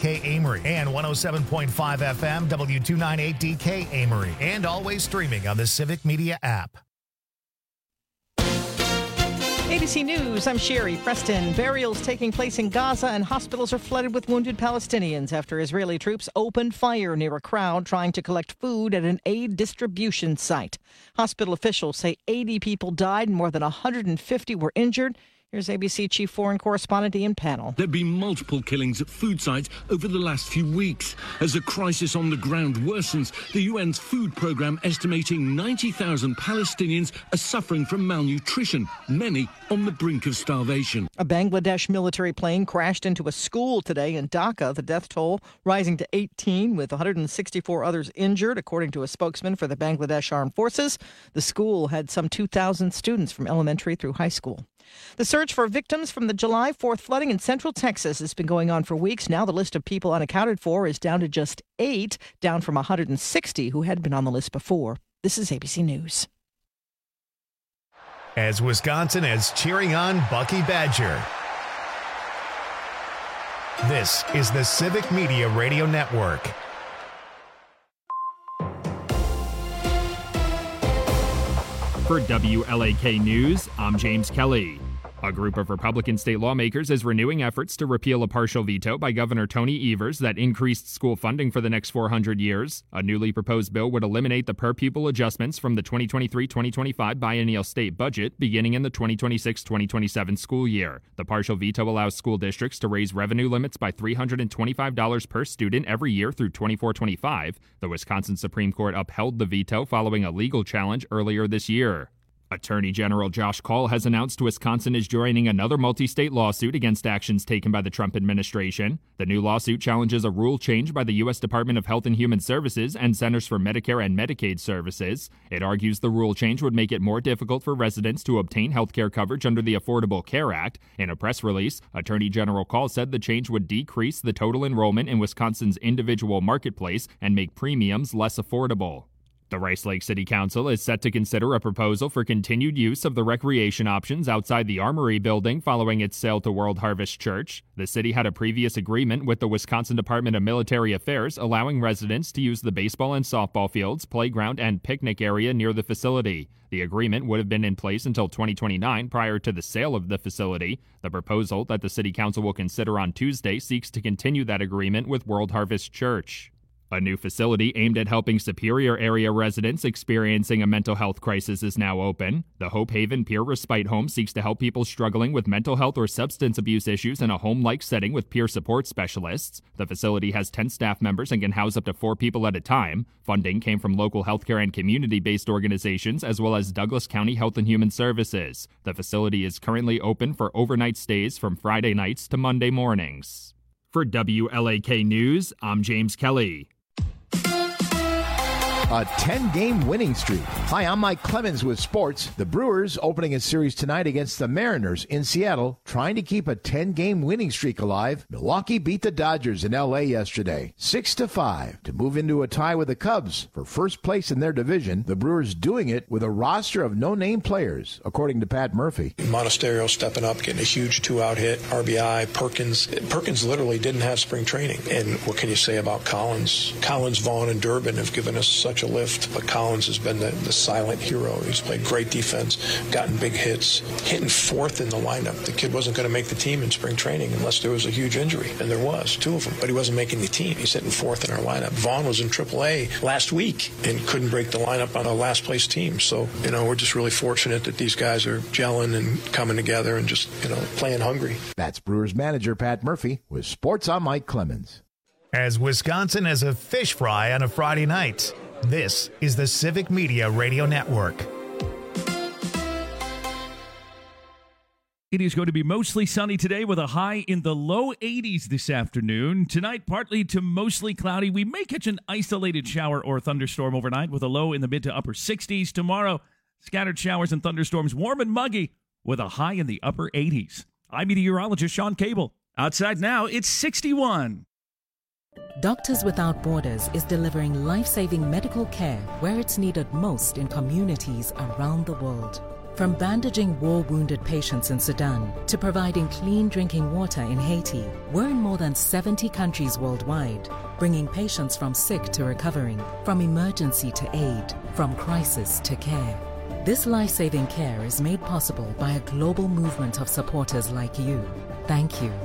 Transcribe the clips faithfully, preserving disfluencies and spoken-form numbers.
K Amory and one oh seven point five F M W two ninety-eight D K Amory, and always streaming on the Civic Media app. A B C News, I'm Sherry Preston. Burials taking place in Gaza and hospitals are flooded with wounded Palestinians after Israeli troops opened fire near a crowd trying to collect food at an aid distribution site. Hospital officials say eighty people died and more than one hundred fifty were injured. Here's A B C Chief Foreign Correspondent Ian Pannell. There have been multiple killings at food sites over the last few weeks. As the crisis on the ground worsens, the U N's food programme estimating ninety thousand Palestinians are suffering from malnutrition, many on the brink of starvation. A Bangladesh military plane crashed into a school today in Dhaka, the death toll rising to eighteen, with one hundred sixty-four others injured, according to a spokesman for the Bangladesh Armed Forces. The school had some two thousand students from elementary through high school. The search for victims from the July fourth flooding in central Texas has been going on for weeks. Now the list of people unaccounted for is down to just eight, down from one hundred sixty who had been on the list before. This is A B C News. As Wisconsin is cheering on Bucky Badger, this is the Civic Media Radio Network. For W L A K News, I'm James Kelly. A group of Republican state lawmakers is renewing efforts to repeal a partial veto by Governor Tony Evers that increased school funding for the next four hundred years. A newly proposed bill would eliminate the per-pupil adjustments from the twenty twenty-three twenty twenty-five biennial state budget beginning in the twenty twenty-six twenty twenty-seven school year. The partial veto allows school districts to raise revenue limits by three hundred twenty-five dollars per student every year through twenty-four twenty-five. The Wisconsin Supreme Court upheld the veto following a legal challenge earlier this year. Attorney General Josh Kaul has announced Wisconsin is joining another multi-state lawsuit against actions taken by the Trump administration. The new lawsuit challenges a rule change by the U S Department of Health and Human Services and Centers for Medicare and Medicaid Services. It argues the rule change would make it more difficult for residents to obtain health care coverage under the Affordable Care Act. In a press release, Attorney General Kaul said the change would decrease the total enrollment in Wisconsin's individual marketplace and make premiums less affordable. The Rice Lake City Council is set to consider a proposal for continued use of the recreation options outside the Armory building following its sale to World Harvest Church. The city had a previous agreement with the Wisconsin Department of Military Affairs allowing residents to use the baseball and softball fields, playground, and picnic area near the facility. The agreement would have been in place until twenty twenty-nine prior to the sale of the facility. The proposal that the City Council will consider on Tuesday seeks to continue that agreement with World Harvest Church. A new facility aimed at helping Superior area residents experiencing a mental health crisis is now open. The Hope Haven Peer Respite Home seeks to help people struggling with mental health or substance abuse issues in a home-like setting with peer support specialists. The facility has ten staff members and can house up to four people at a time. Funding came from local healthcare and community-based organizations as well as Douglas County Health and Human Services. The facility is currently open for overnight stays from Friday nights to Monday mornings. For W L A K News, I'm James Kelly. A ten-game winning streak. Hi, I'm Mike Clemens with sports. The Brewers opening a series tonight against the Mariners in Seattle, trying to keep a ten-game winning streak alive. Milwaukee beat the Dodgers in L A yesterday, six to five, to move into a tie with the Cubs for first place in their division. The Brewers doing it with a roster of no-name players, according to Pat Murphy. Monasterio stepping up, getting a huge two-out hit. R B I, Perkins. Perkins literally didn't have spring training. And what can you say about Collins? Collins, Vaughn, and Durbin have given us such a lift, but Collins has been the, the silent hero. He's played great defense, gotten big hits, hitting fourth in the lineup. The kid wasn't going to make the team in spring training unless there was a huge injury, and there was, two of them, but he wasn't making the team. He's hitting fourth in our lineup. Vaughn was in triple A last week and couldn't break the lineup on a last-place team. So, you know, we're just really fortunate that these guys are gelling and coming together and just, you know, playing hungry. That's Brewers manager Pat Murphy with Sports on Mike Clemens. As Wisconsin has a fish fry on a Friday night, this is the Civic Media Radio Network. It is going to be mostly sunny today with a high in the low eighties this afternoon. Tonight, partly to mostly cloudy. We may catch an isolated shower or thunderstorm overnight with a low in the mid to upper sixties. Tomorrow, scattered showers and thunderstorms, warm and muggy with a high in the upper eighties. I'm meteorologist Sean Cable. Outside now, it's sixty-one. Doctors Without Borders is delivering life-saving medical care where it's needed most in communities around the world. From bandaging war-wounded patients in Sudan to providing clean drinking water in Haiti, we're in more than seventy countries worldwide, bringing patients from sick to recovering, from emergency to aid, from crisis to care. This life-saving care is made possible by a global movement of supporters like you. Thank you.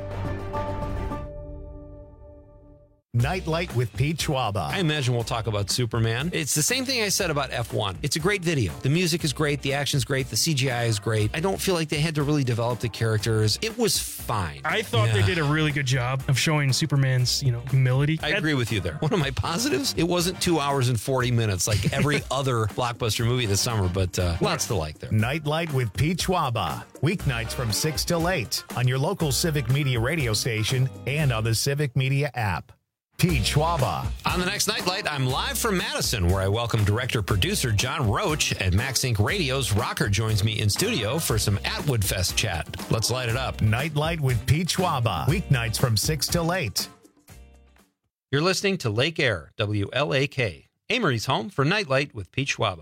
Nightlight with Pete Schwaba. I imagine we'll talk about Superman. It's the same thing I said about F one. It's a great video. The music is great. The action's great. The C G I is great. I don't feel like they had to really develop the characters. It was fine. I thought yeah. they did a really good job of showing Superman's, you know, humility. I agree with you there. One of my positives, it wasn't two hours and forty minutes like every other blockbuster movie this summer, but uh, lots to like there. Nightlight with Pete Schwaba. Weeknights from six till eight on your local Civic Media radio station and on the Civic Media app. Pete Schwaba. On the next Nightlight, I'm live from Madison, where I welcome director-producer John Roach at Max Inc Radio's Rocker joins me in studio for some Atwood Fest chat. Let's light it up. Nightlight with Pete Schwaba. Weeknights from six till eight. You're listening to Lake Air, W L A K, Amory's home for Nightlight with Pete Schwaba.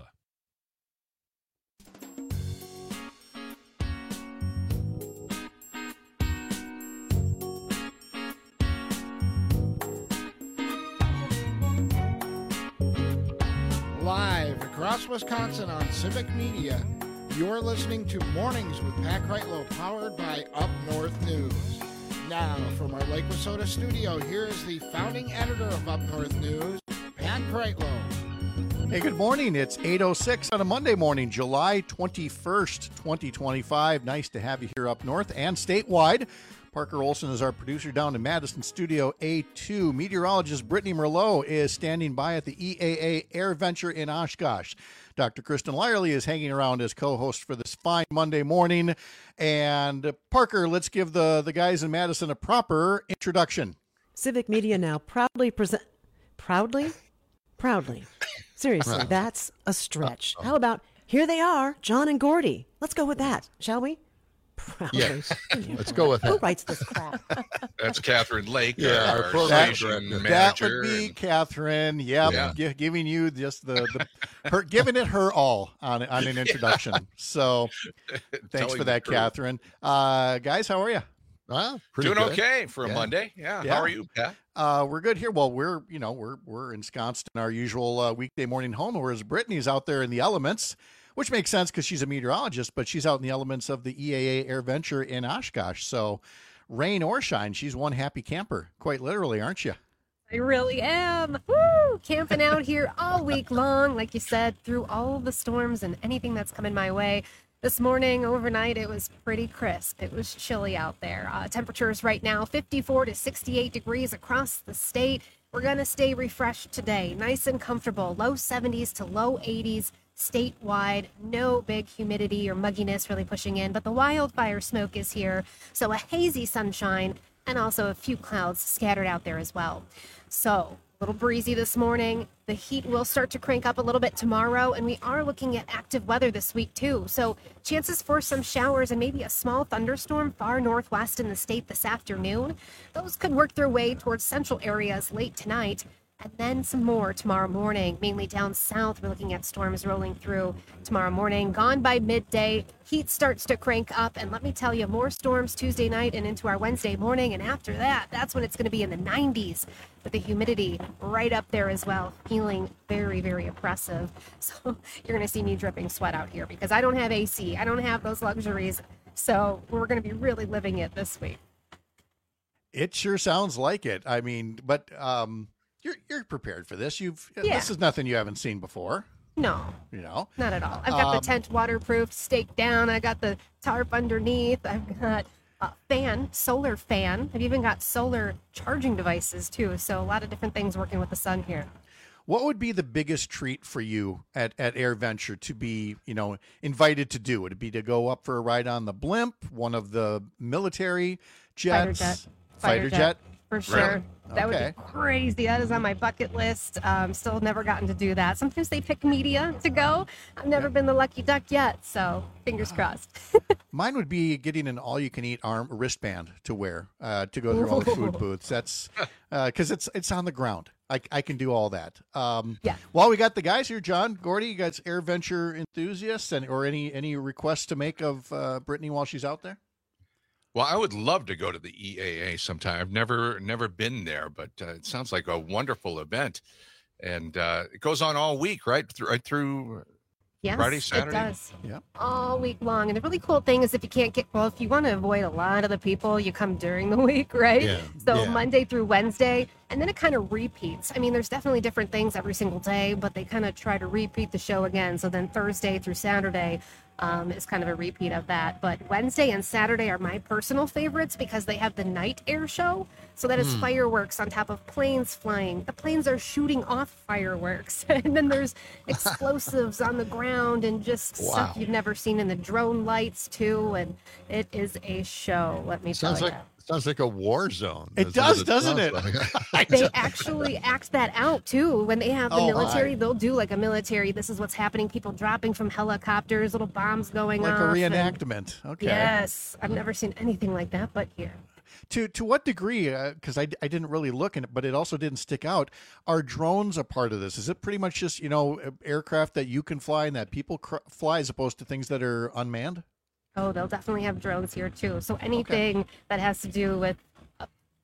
Live across Wisconsin on Civic Media, you're listening to Mornings with Pat Kreitlow, powered by Up North News. Now, from our Lake Wissota studio, here is the founding editor of Up North News, Pat Kreitlow. Hey, good morning. It's eight oh six on a Monday morning, July twenty-first, twenty twenty-five. Nice to have you here up north and statewide. Parker Olson is our producer down in Madison Studio A two. Meteorologist Brittany Merlot is standing by at the E A A Air Venture in Oshkosh. Doctor Kristen Lyerly is hanging around as co-host for this fine Monday morning. And Parker, let's give the, the guys in Madison a proper introduction. Civic Media now proudly present... Proudly? Proudly. Seriously, that's a stretch. How about, here they are, John and Gordy. Let's go with that, shall we? Proudly. Yes, let's go with that. Who writes this crap? That's Catherine Lake, yeah, our, our station that, manager. That would be and, Catherine. Yep, yeah, g- giving you just the, the her giving it her all on on an introduction. Yeah. So, thanks for that, Catherine. Uh, guys, how are you? Well, doing good. Okay for a yeah. Monday. Yeah. yeah. How are you, Pat? Uh, we're good here. Well, we're you know we're we're ensconced in our usual uh, weekday morning home, whereas Brittany's out there in the elements. Which makes sense because she's a meteorologist, but she's out in the elements of the E A A Air Venture in Oshkosh. So rain or shine, she's one happy camper, quite literally, aren't you? I really am. Woo! Camping out here all week long, like you said, through all the storms and anything that's coming my way. This morning, overnight, it was pretty crisp. It was chilly out there. Uh, temperatures right now, fifty-four to sixty-eight degrees across the state. We're going to stay refreshed today, nice and comfortable, low seventies to low eighties. Statewide, no big humidity or mugginess really pushing in, but the wildfire smoke is here, so a hazy sunshine and also a few clouds scattered out there as well. So, a little breezy this morning. The heat will start to crank up a little bit tomorrow, and we are looking at active weather this week too. So, chances for some showers and maybe a small thunderstorm far northwest in the state this afternoon. Those could work their way towards central areas late tonight. And then some more tomorrow morning, mainly down south. We're looking at storms rolling through tomorrow morning. Gone by midday, heat starts to crank up. And let me tell you, more storms Tuesday night and into our Wednesday morning. And after that, that's when it's going to be in the nineties with the humidity right up there as well. Feeling very, very oppressive. So you're going to see me dripping sweat out here because I don't have A C. I don't have those luxuries. So we're going to be really living it this week. It sure sounds like it. I mean, but... um You're you're prepared for this. You've yeah. This is nothing you haven't seen before. No, you know, not at all. I've got um, the tent waterproofed, staked down. I got the tarp underneath. I've got a fan, solar fan. I've even got solar charging devices too. So a lot of different things working with the sun here. What would be the biggest treat for you at, at Air Venture to be, you know, invited to do? Would it be to go up for a ride on the blimp, one of the military jets, fighter jet, fighter jet? jet? For sure. Really? That Okay. would be crazy. That is on my bucket list. Um, still never gotten to do that. Sometimes they pick media to go. I've never been the lucky duck yet, so fingers crossed. Mine would be getting an all-you-can-eat arm wristband to wear uh, to go through all the food booths. That's because uh, it's it's on the ground. I, I can do all that. Um, yeah. While we got the guys here, John, Gordy, you guys Air Venture enthusiasts, and or any any requests to make of uh, Brittany while she's out there? Well, I would love to go to the E A A sometime. I've never never been there, but uh, it sounds like a wonderful event, and uh, it goes on all week, right? Through right through Yes, Friday, Saturday. it does. Yeah. All week long. And the really cool thing is if you can't get, well, if you want to avoid a lot of the people, you come during the week, right? Yeah. So Yeah. Monday through Wednesday, and then it kind of repeats. I mean, there's definitely different things every single day, but they kind of try to repeat the show again. So then Thursday through Saturday um, is kind of a repeat of that. But Wednesday and Saturday are my personal favorites because they have the night air show. So that is Hmm. fireworks on top of planes flying. The planes are shooting off fireworks. And then there's explosives on the ground and just Wow. stuff you've never seen in the drone lights too. And it is a show, let me Sounds tell like you. sounds like a war zone. It That's what does, doesn't it? sounds like. They actually act that out too. When they have the Oh, military, my. they'll do like a military. This is what's happening. People dropping from helicopters, little bombs going Like off. a and- reenactment. Okay. Yes, I've never seen anything like that, but here. To to what degree? Because I, I didn't really look in it, but it also didn't stick out. Are drones a part of this? Is it pretty much just you know aircraft that you can fly and that people cr- fly, as opposed to things that are unmanned? Oh, they'll definitely have drones here too. So anything that has to do with uh,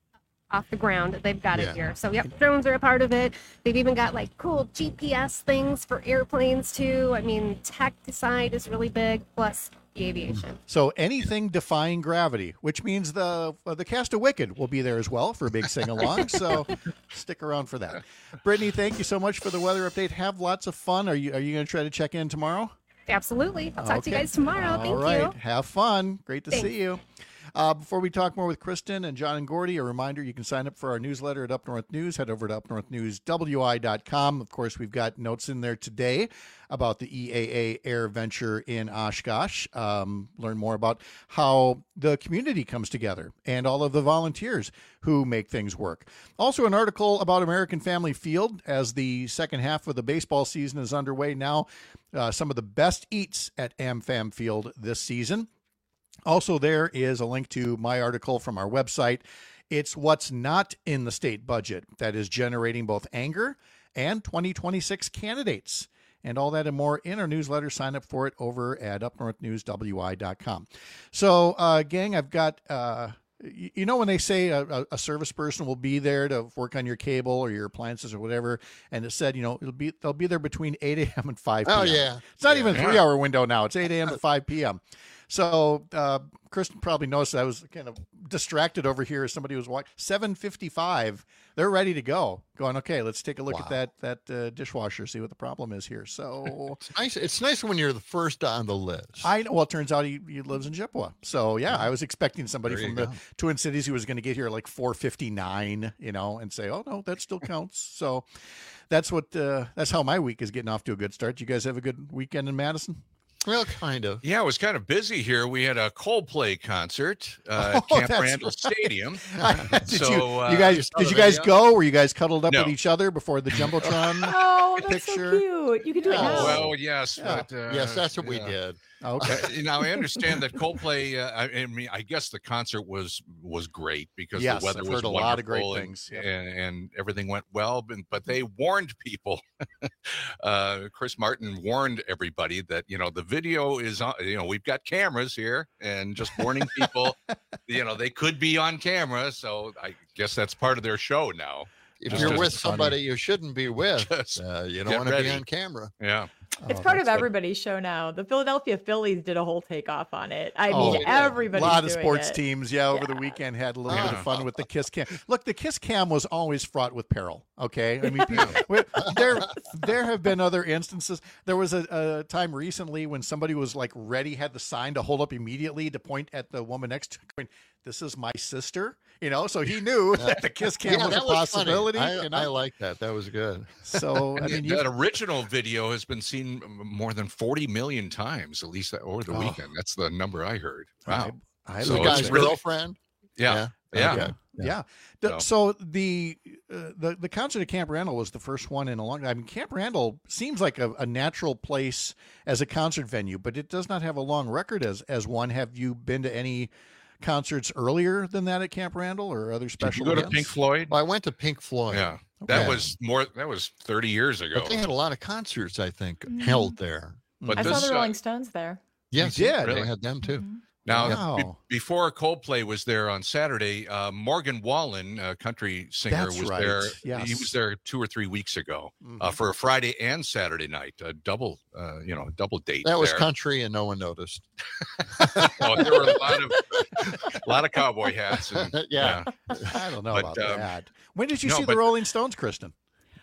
off the ground, they've got Yeah. it here. So yep, drones are a part of it. They've even got like cool G P S things for airplanes too. I mean, tech side is really big. Plus the aviation. So anything defying gravity, which means the uh, the cast of Wicked will be there as well for a big sing along. So stick around for that. Brittany, thank you so much for the weather update. Have lots of fun. Are you are you going to try to check in tomorrow? Absolutely. I'll talk to you Okay. guys tomorrow. All Thank right. you. Have fun. Great to Thanks. see you. Uh, before we talk more with Kristen and John and Gordy, a reminder you can sign up for our newsletter at Up North News. Head over to up north news w i dot com. Of course, we've got notes in there today about the E A A Air Venture in Oshkosh. Um, learn more about how the community comes together and all of the volunteers who make things work. Also, an article about American Family Field as the second half of the baseball season is underway now. Uh, some of the best eats at AmFam Field this season. Also, there is a link to my article from our website. It's what's not in the state budget that is generating both anger and twenty twenty-six candidates. And all that and more in our newsletter. Sign up for it over at up north news w i dot com. So, uh, gang, I've got, uh, you, you know, when they say a, a, a service person will be there to work on your cable or your appliances or whatever, and it said, you know, it'll be they'll be there between eight a.m. and five p.m. Oh, yeah. It's not Yeah. even a three hour window now. It's eight a.m. to five p.m. So uh, Kristen probably noticed I was kind of distracted over here as somebody was watching. seven fifty-five, they're ready to go. Going, okay, let's take a look Wow. at that that uh, dishwasher, see what the problem is here. So It's nice. It's nice when you're the first on the list. I know. Well, it turns out he, he lives in Chippewa. So yeah, I was expecting somebody There from you the go. Twin Cities who was going to get here like four fifty-nine, you know, and say, oh no, that still counts. So that's what uh, that's how my week is getting off to a good start. You guys have a good weekend in Madison? Well, kind of. Yeah, it was kind of busy here. We had a Coldplay concert uh, Oh, at Camp that's Randall right. Stadium. did so you, uh, you guys saw did the you guys video? go? Were you guys cuddled up No. with each other before the jumbotron? Oh, that's Picture. so cute. You can do it Oh, now. well, yes, Yeah. but uh, Yes, that's what we yeah. did. Okay. Uh, now I understand that Coldplay. Uh, I, I mean, I guess the concert was was great because Yes, the weather I've was heard a lot of great wonderful and- things, yep. and, and everything went well. But, but they warned people. uh, Chris Martin warned everybody that you know the video is on. You know, we've got cameras here, and just warning people. You know, they could be on camera, so I guess that's part of their show now. If Just you're as with funny. somebody you shouldn't be with, Just uh, you don't get want to be ready. on camera. Yeah. It's Oh, part of that's good. everybody's show now. The Philadelphia Phillies did a whole takeoff on it. I Oh, mean, they did. A everybody's lot of doing sports it. teams, yeah, over the Yeah. weekend had a little bit Yeah. of fun with the Kiss Cam. Look, the Kiss Cam was always fraught with peril. Okay, I mean, people, we- there there have been other instances. There was a, a time recently when somebody was like ready, had the sign to hold up immediately to point at the woman next to him. This is my sister, you know. So he knew that the Kiss Cam Yeah, was a that was possibility. funny. I, you know? I like that. That was good. So I And mean, you, that original video has been seen more than forty million times, at least over the Oh. weekend. That's the number I heard. Wow. I, I So the it's guy's really- girlfriend. Yeah. Yeah. Okay. Yeah. The- So the, uh, the the concert at Camp Randall was the first one in a long time. I mean, Camp Randall seems like a, a natural place as a concert venue, but it does not have a long record as as one. Have you been to any concerts earlier than that at Camp Randall or other special Did you go to events? Pink Floyd? Well, I went to Pink Floyd. Yeah, Okay. that was more. That was thirty years ago. But they had a lot of concerts, I think, Mhm. held there. But I this, saw the uh, Rolling Stones there. Yes, You did? They had them too. Now, Wow. be- before Coldplay was there on Saturday, uh, Morgan Wallen, a country singer, That's was right. there. Yes. He was there two or three weeks ago Mhm. uh, for a Friday and Saturday night, a double, uh, you know, a double date. That was there. country, and no one noticed. Oh, there were a lot of, a lot of cowboy hats. And, Yeah. I don't know But, about um, that. When did you no, see but- the Rolling Stones, Kristen?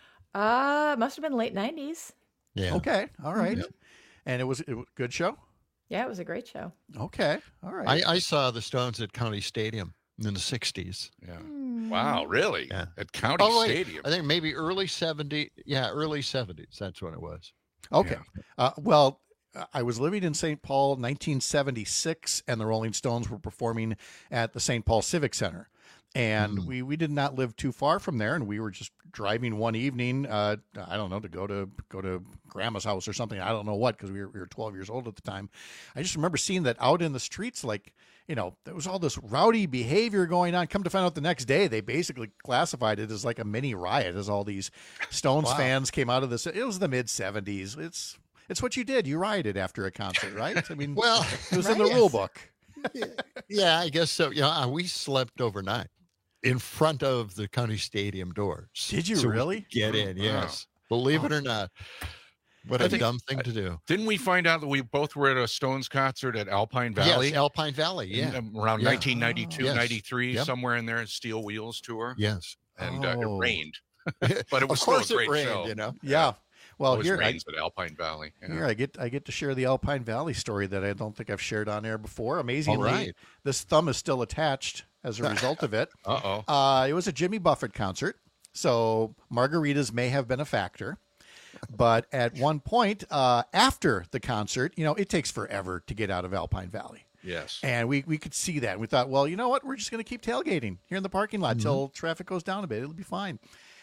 Uh, must have been late nineties. Yeah. Okay, all right. Mm-hmm. And it was, it was a good show? Yeah, it was a great show. Okay, all right. I, I saw the Stones at County Stadium in the sixties. Yeah. Hmm. Wow, really? Yeah. At County Oh, wait, Stadium. I think maybe early seventies. Yeah, early seventies. That's when it was. Okay. Uh, well, I was living in Saint Paul, nineteen seventy-six, and the Rolling Stones were performing at the Saint Paul Civic Center. And Mm. we, we did not live too far from there, and we were just driving one evening. Uh, I don't know, to go to go to Grandma's house or something. I don't know what, because we were, we were twelve years old at the time. I just remember seeing that out in the streets, like, you know, there was all this rowdy behavior going on. Come to find out the next day, they basically classified it as like a mini riot, as all these Stones Wow. fans came out of this. It was the mid seventies. It's it's what you did. You rioted after a concert, right? I mean, Well, it was in the rule book. Yeah, I guess so. Yeah, we slept overnight in front of the County Stadium doors. Did you So we really? could Get in, Wow. yes. Believe it or not. What I a think- dumb thing to do. Didn't we find out that we both were at a Stones concert at Alpine Valley? Yes, Alpine Valley. in, Yeah. um, around Yeah. nineteen ninety-two, Yes. ninety-three, Yep. somewhere in there, Steel Wheels tour. Yes. And uh, Oh. it rained. But it was Of course still a it great rained, show. you know. Yeah. Well, Always here I, rains at Alpine Valley. Yeah. here I get I get to share the Alpine Valley story that I don't think I've shared on air before. Amazingly, right. this thumb is still attached as a result of it. Uh-oh. Uh, it was a Jimmy Buffett concert, so margaritas may have been a factor. But at one point, uh, after the concert, you know, it takes forever to get out of Alpine Valley. Yes. And we, we could see that. We thought, well, you know what? We're just going to keep tailgating here in the parking lot till traffic goes down a bit. It'll be fine.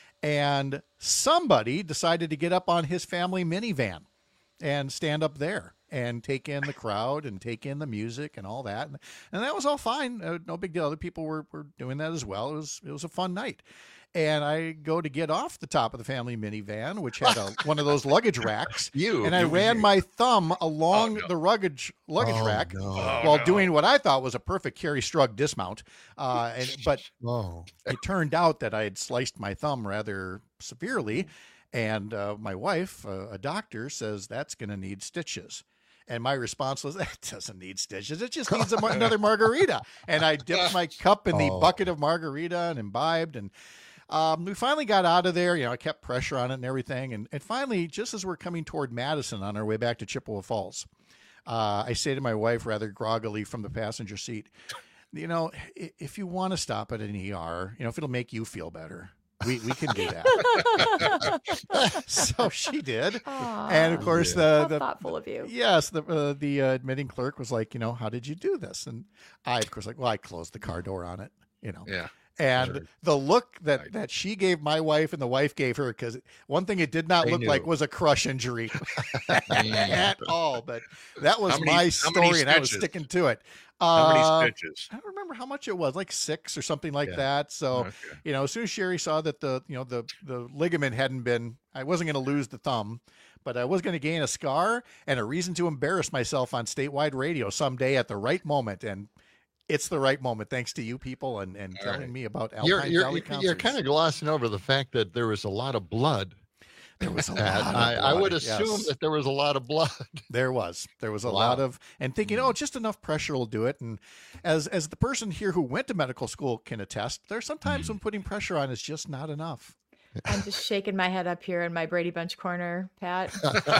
And somebody decided to get up on his family minivan and stand up there and take in the crowd and take in the music and all that. And, and that was all fine. Uh, no big deal. Other people were, were doing that as well. It was, it was a fun night. And I go to get off the top of the family minivan, which had a, one of those luggage racks. You, and I you- ran you. my thumb along Oh, no. the luggage luggage Oh, rack no. while no. doing what I thought was a perfect Carrie Strug dismount. Uh, and, but Oh. it turned out that I had sliced my thumb rather severely. And uh, my wife, uh, a doctor, says that's going to need stitches. And my response was, that doesn't need stitches. It just needs a, mar- another margarita. And I dipped my cup in the Oh. bucket of margarita and imbibed. And um, we finally got out of there. You know, I kept pressure on it and everything. And, and finally, just as we're coming toward Madison on our way back to Chippewa Falls, uh, I say to my wife rather groggily from the passenger seat, you know, i- if you want to stop at an E R, you know, if it'll make you feel better, we, we can do that. So she did. And of course, How the, the thoughtful of you. yes, the uh, the uh, admitting clerk was like, you know, how did you do this? And I, of course, like, well, I closed the car door on it, you know. Yeah. And Sure. the look that, Right. that she gave my wife and the wife gave her, because one thing it did not They look knew. like was a crush injury at all. But that was How many- my how many story, and I was stitches? sticking to it. How Uh, many stitches? I don't remember how much it was, like six or something like Yeah. that. So, Okay. you know, as soon as Sherry saw that the, you know, the, the ligament hadn't been, I wasn't going to lose the thumb, but I was going to gain a scar and a reason to embarrass myself on statewide radio someday at the right moment. And it's the right moment, thanks to you people and, and All telling right. me about Alpine You're, you're, Valley you're, concerts. kind of glossing over the fact that there was a lot of blood. There was a lot Pat. of I, I blood, would assume yes. that there was a lot of blood. There was. There was a Wow. lot of, and thinking, oh, just enough pressure will do it. And as as the person here who went to medical school can attest, there's sometimes when putting pressure on is just not enough. I'm just shaking my head up here in my Brady Bunch corner, Pat.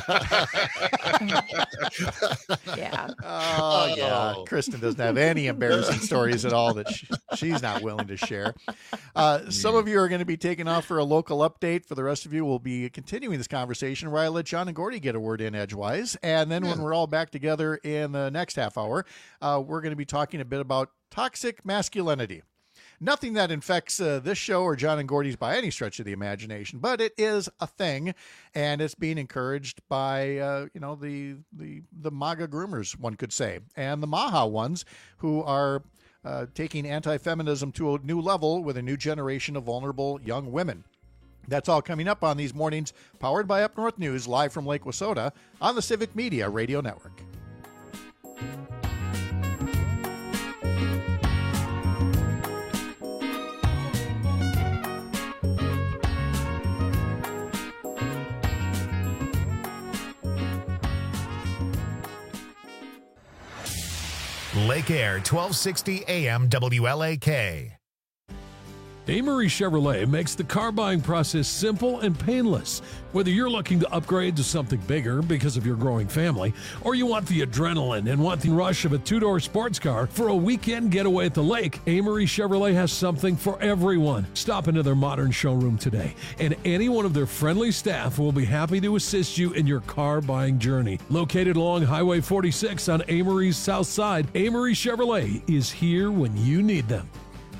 Yeah. Oh, yeah. Oh. Kristen doesn't have any embarrassing stories at all that she, she's not willing to share. Uh, some of you are going to be taking off for a local update. For the rest of you, we'll be continuing this conversation where I let John and Gordy get a word in edgewise. And then when we're all back together in the next half hour, uh, we're going to be talking a bit about toxic masculinity. nothing that infects uh, this show or John and Gordy's by any stretch of the imagination, but it is a thing, and it's being encouraged by uh, you know the the the MAGA groomers, one could say, and the Maha ones who are uh, taking anti-feminism to a new level with a new generation of vulnerable young women. That's all coming up on these mornings, powered by Up North News, live from Lake Wausoda on the Civic Media Radio Network. Lake Air, twelve sixty A M W L A K. Amory Chevrolet makes the car buying process simple and painless. Whether you're looking to upgrade to something bigger because of your growing family, or you want the adrenaline and want the rush of a two-door sports car for a weekend getaway at the lake, Amory Chevrolet has something for everyone. Stop into their modern showroom today, and any one of their friendly staff will be happy to assist you in your car buying journey. Located along Highway forty-six on Amory's south side, Amory Chevrolet is here when you need them.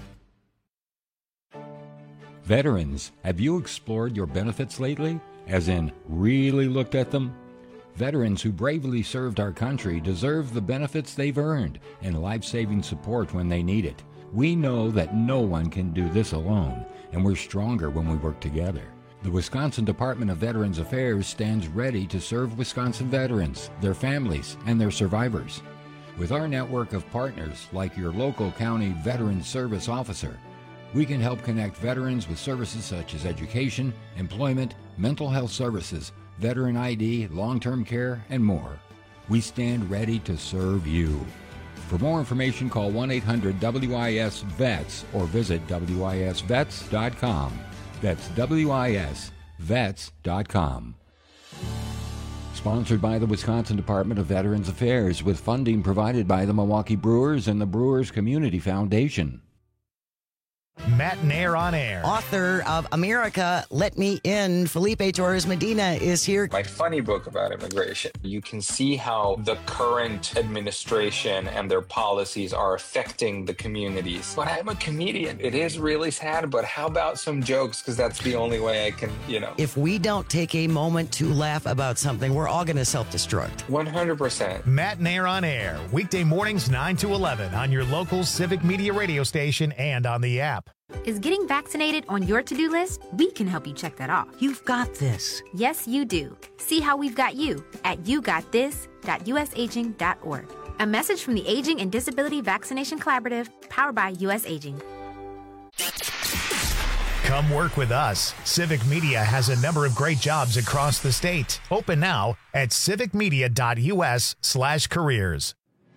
Veterans, have you explored your benefits lately? As in, really looked at them? Veterans who bravely served our country deserve the benefits they've earned and life-saving support when they need it. We know that no one can do this alone, and we're stronger when we work together. The Wisconsin Department of Veterans Affairs stands ready to serve Wisconsin veterans, their families, and their survivors. With our network of partners like your local county Veterans Service Officer, we can help connect veterans with services such as education, employment, mental health services, veteran I D, long-term care, and more. We stand ready to serve you. For more information, call one eight hundred W I S vets or visit W I S vets dot com. That's W I S vets dot com. Sponsored by the Wisconsin Department of Veterans Affairs with funding provided by the Milwaukee Brewers and the Brewers Community Foundation. Matt Nair on air. Author of America, Let Me In, Felipe Torres Medina is here. My funny book about immigration. You can see how the current administration and their policies are affecting the communities. But I'm a comedian. It is really sad, but how about some jokes? Because that's the only way I can, you know. If we don't take a moment to laugh about something, we're all going to self-destruct. one hundred percent. Matt Nair on air. Weekday mornings nine to eleven on your local Civic Media radio station and on the app. Is getting vaccinated on your to-do list? We can help you check that off. You've got this. Yes, you do. See how we've got you at you got this dot u s aging dot org. A message from the Aging and Disability Vaccination Collaborative, powered by U S Aging. Come work with us. Civic Media has a number of great jobs across the state. Open now at civic media dot u s slash careers.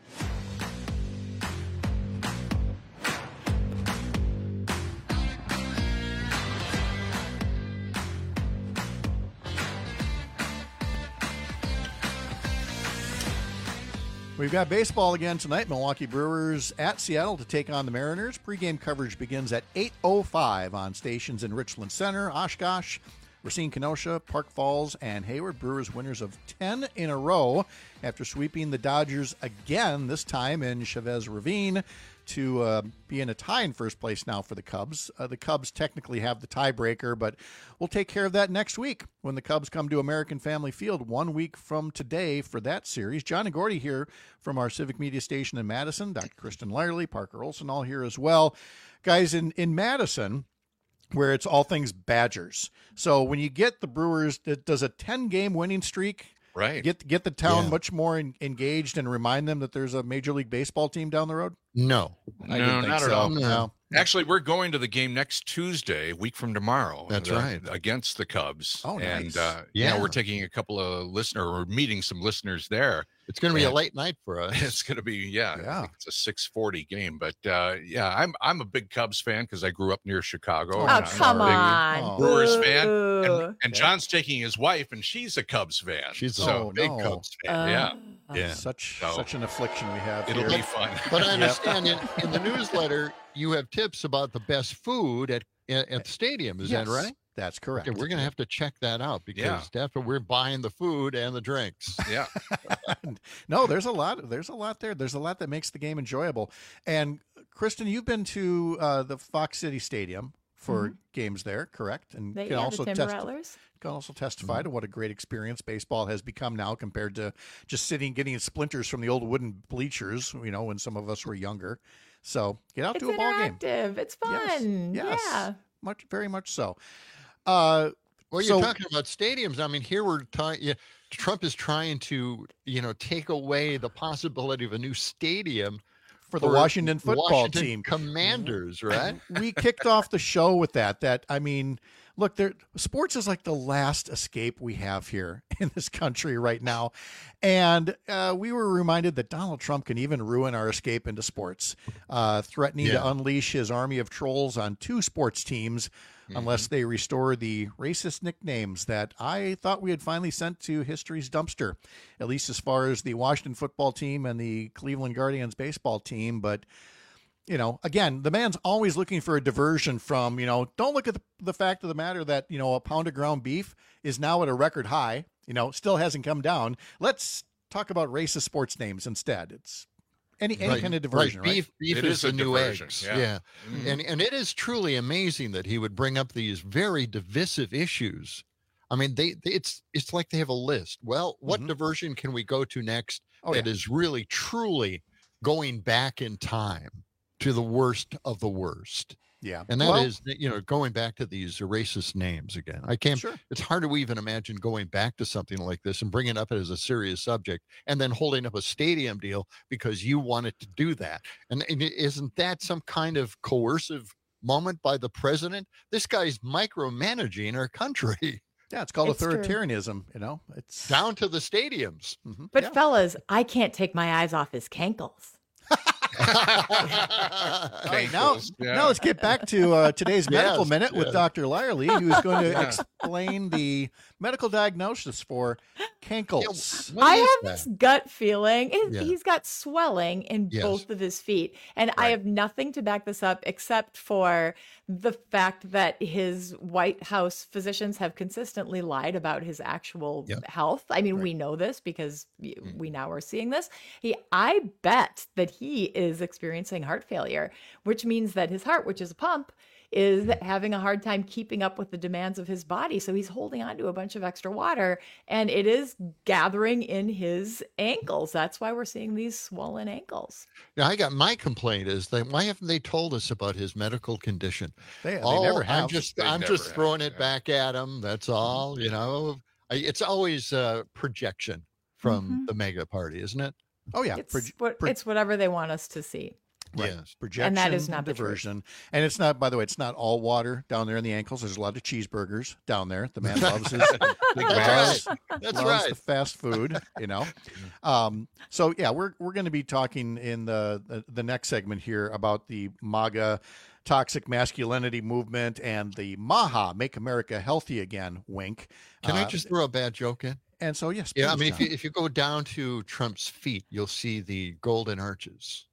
We've got baseball again tonight. Milwaukee Brewers at Seattle to take on the Mariners. Pre-game coverage begins at eight oh five on stations in Richland Center, Oshkosh, Racine, Kenosha, Park Falls, and Hayward. Brewers winners of ten in a row after sweeping the Dodgers again, this time in Chavez Ravine, to uh, be in a tie in first place now for the Cubs. Uh, the Cubs technically have the tiebreaker, but we'll take care of that next week when the Cubs come to American Family Field one week from today for that series. John and Gordy here from our Civic Media station in Madison. Doctor Kristen Lyerly, Parker Olson, all here as well. Guys, in, in Madison, where it's all things Badgers. So when you get the Brewers, it does a ten-game winning streak. Right. Get get the town Yeah. much more in, engaged and remind them that there's a Major League Baseball team down the road? No. I no, didn't think not so. at all. No. Actually, we're going to the game next Tuesday, a week from tomorrow. That's uh, right. Against the Cubs. Oh, And, nice. uh, yeah. Yeah. we're taking a couple of listeners, we're meeting some listeners there. It's going to be a And- late night for us. It's going to be, yeah, I Yeah. think it's a six forty game. But, uh, yeah, I'm I'm a big Cubs fan because I grew up near Chicago. Oh, and I'm come a big on. Brewers fan. Boo. And, and John's taking his wife, and she's a Cubs fan. She's a- so Oh, big no. Cubs fan. Uh, yeah. Yeah. Such So- such an affliction we have It'll here. be fun. But I Yep. understand in, in the newsletter, you have tips about the best food at at, at the stadium. Is Yes, that right? That's correct. Okay, we're going to have to check that out because Yeah. definitely we're buying the food and the drinks. Yeah. No, there's a lot. There's a lot there. There's a lot that makes the game enjoyable. And Kristen, you've been to uh, the Fox City Stadium for Mhm. games there, correct? And They- can yeah, also the Timber testi- Rattlers. can also testify to what a great experience baseball has become now compared to just sitting getting splinters from the old wooden bleachers, you know, when some of us were younger. So get out It's to a ball game. interactive. It's fun. Yes. Yeah. Much, very much so. Uh, Well, you're so- talking about stadiums. I mean, here we're talking. Yeah, Trump is trying to, you know, take away the possibility of a new stadium for the Washington football Washington team. Commanders, right? We kicked off the show with that. That I mean, look, there sports is like the last escape we have here in this country right now, and uh, we were reminded that Donald Trump can even ruin our escape into sports, uh, threatening Yeah. to unleash his army of trolls on two sports teams unless they restore the racist nicknames that I thought we had finally sent to history's dumpster, at least as far as the Washington football team and the Cleveland Guardians baseball team. But, you know, again, the man's always looking for a diversion from, you know, don't look at the, the fact of the matter that, you know, a pound of ground beef is now at a record high, you know, still hasn't come down. Let's talk about racist sports names instead. It's any, any Right, kind of diversion, right? Beef, beef It is, is the a new diversion, eggs. yeah. Yeah. Mhm. And and it is truly amazing that he would bring up these very divisive issues. I mean, they, they it's it's like they have a list. Well, what diversion can we go to next Oh, that yeah. is really truly going back in time to the worst of the worst? Yeah. And that is, Well- you know, going back to these racist names again. I can't, Sure. it's hard to even imagine going back to something like this and bringing it up as a serious subject and then holding up a stadium deal because you wanted to do that. And, and isn't that some kind of coercive moment by the president? This guy's micromanaging our country. Yeah, it's called It's true. authoritarianism, you know. It's down to the stadiums. Mhm. But Yeah. fellas, I can't take my eyes off his cankles. All right, now, Cankles, yeah. now let's get back to uh, today's medical Yes, minute with yes. Doctor Lyerly, who's going to Yeah. explain the medical diagnosis for cankles. What I is have that? this gut feeling. It- Yeah. He's got swelling in Yes. both of his feet. And I Right. have nothing to back this up except for the fact that his White House physicians have consistently lied about his actual Yep. health. I mean, we know this because y- we now are seeing this. He, I bet that he is experiencing heart failure, which means that his heart, which is a pump, is having a hard time keeping up with the demands of his body. So he's holding on to a bunch of extra water and it is gathering in his ankles. That's why we're seeing these swollen ankles. Yeah, I got my complaint is that why haven't they told us about his medical condition? They, they Oh, never I'm have. just They I'm never just have, throwing it yeah. back at him. That's all. You know, I, it's always uh, projection from Mhm. the mega party, isn't it? oh, yeah. It's, Proj- what, pro- it's whatever they want us to see. right. Yes. Projection, And that is not the truth. diversion. And it's not, by the way, it's not all water down there in the ankles. There's a lot of cheeseburgers down there. The man loves his That's loves, right. That's loves right. the fast food, you know. Um, so yeah, we're we're going to be talking in the, the the next segment here about the MAGA toxic masculinity movement and the MAHA, Make America Healthy Again wink. Can I Uh, just throw a bad joke in? and so yes, Yeah, I please, mean, if John. you if you go down to Trump's feet, you'll see the golden arches.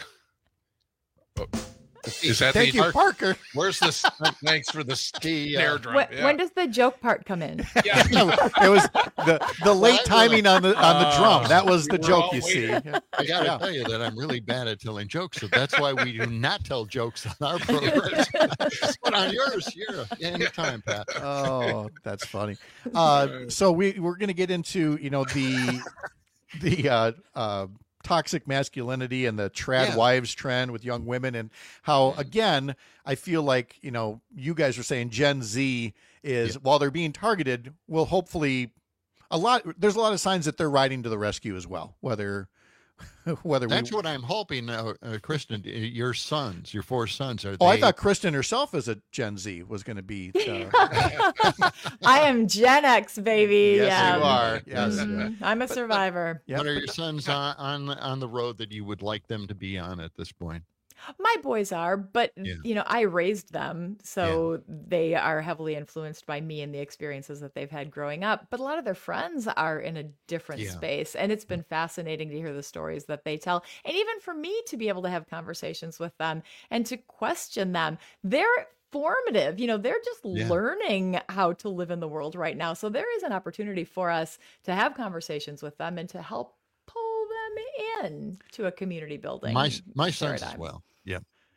Is that Thank the you, arch- Parker. Where's the s- thanks for the The, uh, snare drum? When, yeah. when does the joke part come in? yeah. it was the the late I timing on the on the drum. Oh, That was we the were joke, all you see. waiting. I got to Yeah. tell you that I'm really bad at telling jokes, so that's why we do not tell jokes on our program. But on yours, you're anytime, Pat. Oh, that's funny. Uh, so we we're going to get into you know the the uh, uh, toxic masculinity and the trad Yeah. wives trend with young women, and how again I feel like you know you guys are saying Gen Z is Yeah. while they're being targeted, will hopefully a lot. There's a lot of signs that they're riding to the rescue as well. Whether whether That's we. what I'm hoping, uh, uh, Kristen. uh, Your sons, your four sons, are Oh, I they- thought Kristen herself as a Gen Z was going to be. Uh, I am Gen X, baby. Yes, yeah. you are. Yes. Mhm. I'm a survivor. Yeah, what are but- your sons on, on on the road that you would like them to be on at this point? My boys are, but Yeah. you know, I raised them, so they are heavily influenced by me and the experiences that they've had growing up. But a lot of their friends are in a different Yeah. space, and it's been fascinating to hear the stories that they tell, and even for me to be able to have conversations with them and to question them. They're formative, you know, they're just Yeah. learning how to live in the world right now. So there is an opportunity for us to have conversations with them and to help pull them in to a community building My my sons as paradigm. well. Yeah.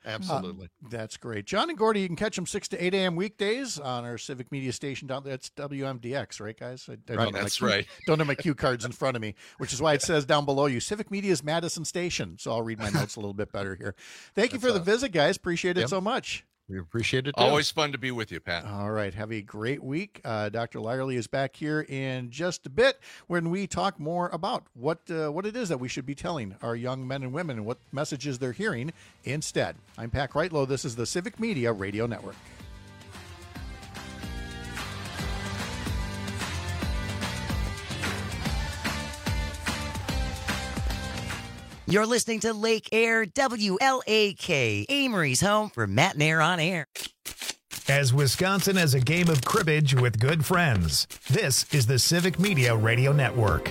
Absolutely. Uh, that's great. John and Gordy, you can catch them six to eight a.m. weekdays on our Civic Media station down there. That's W M D X, right, guys? I, I right, don't that's cue, right. Don't have my cue cards in front of me, which is why it says down below you, Civic Media's Madison Station. So I'll read my notes a little bit better here. Thank you that's for the visit, guys. Appreciate it yep. so much. We appreciate it, too. Always fun to be with you, Pat. All right. Have a great week. Uh, Doctor Lyerly is back here in just a bit when we talk more about what uh, what it is that we should be telling our young men and women and what messages they're hearing instead. I'm Pat Kreitlow. This is the Civic Media Radio Network. You're listening to Lake Air W L A K, Amory's home for Matt and Air on Air. As Wisconsin has a game of cribbage with good friends, this is the Civic Media Radio Network.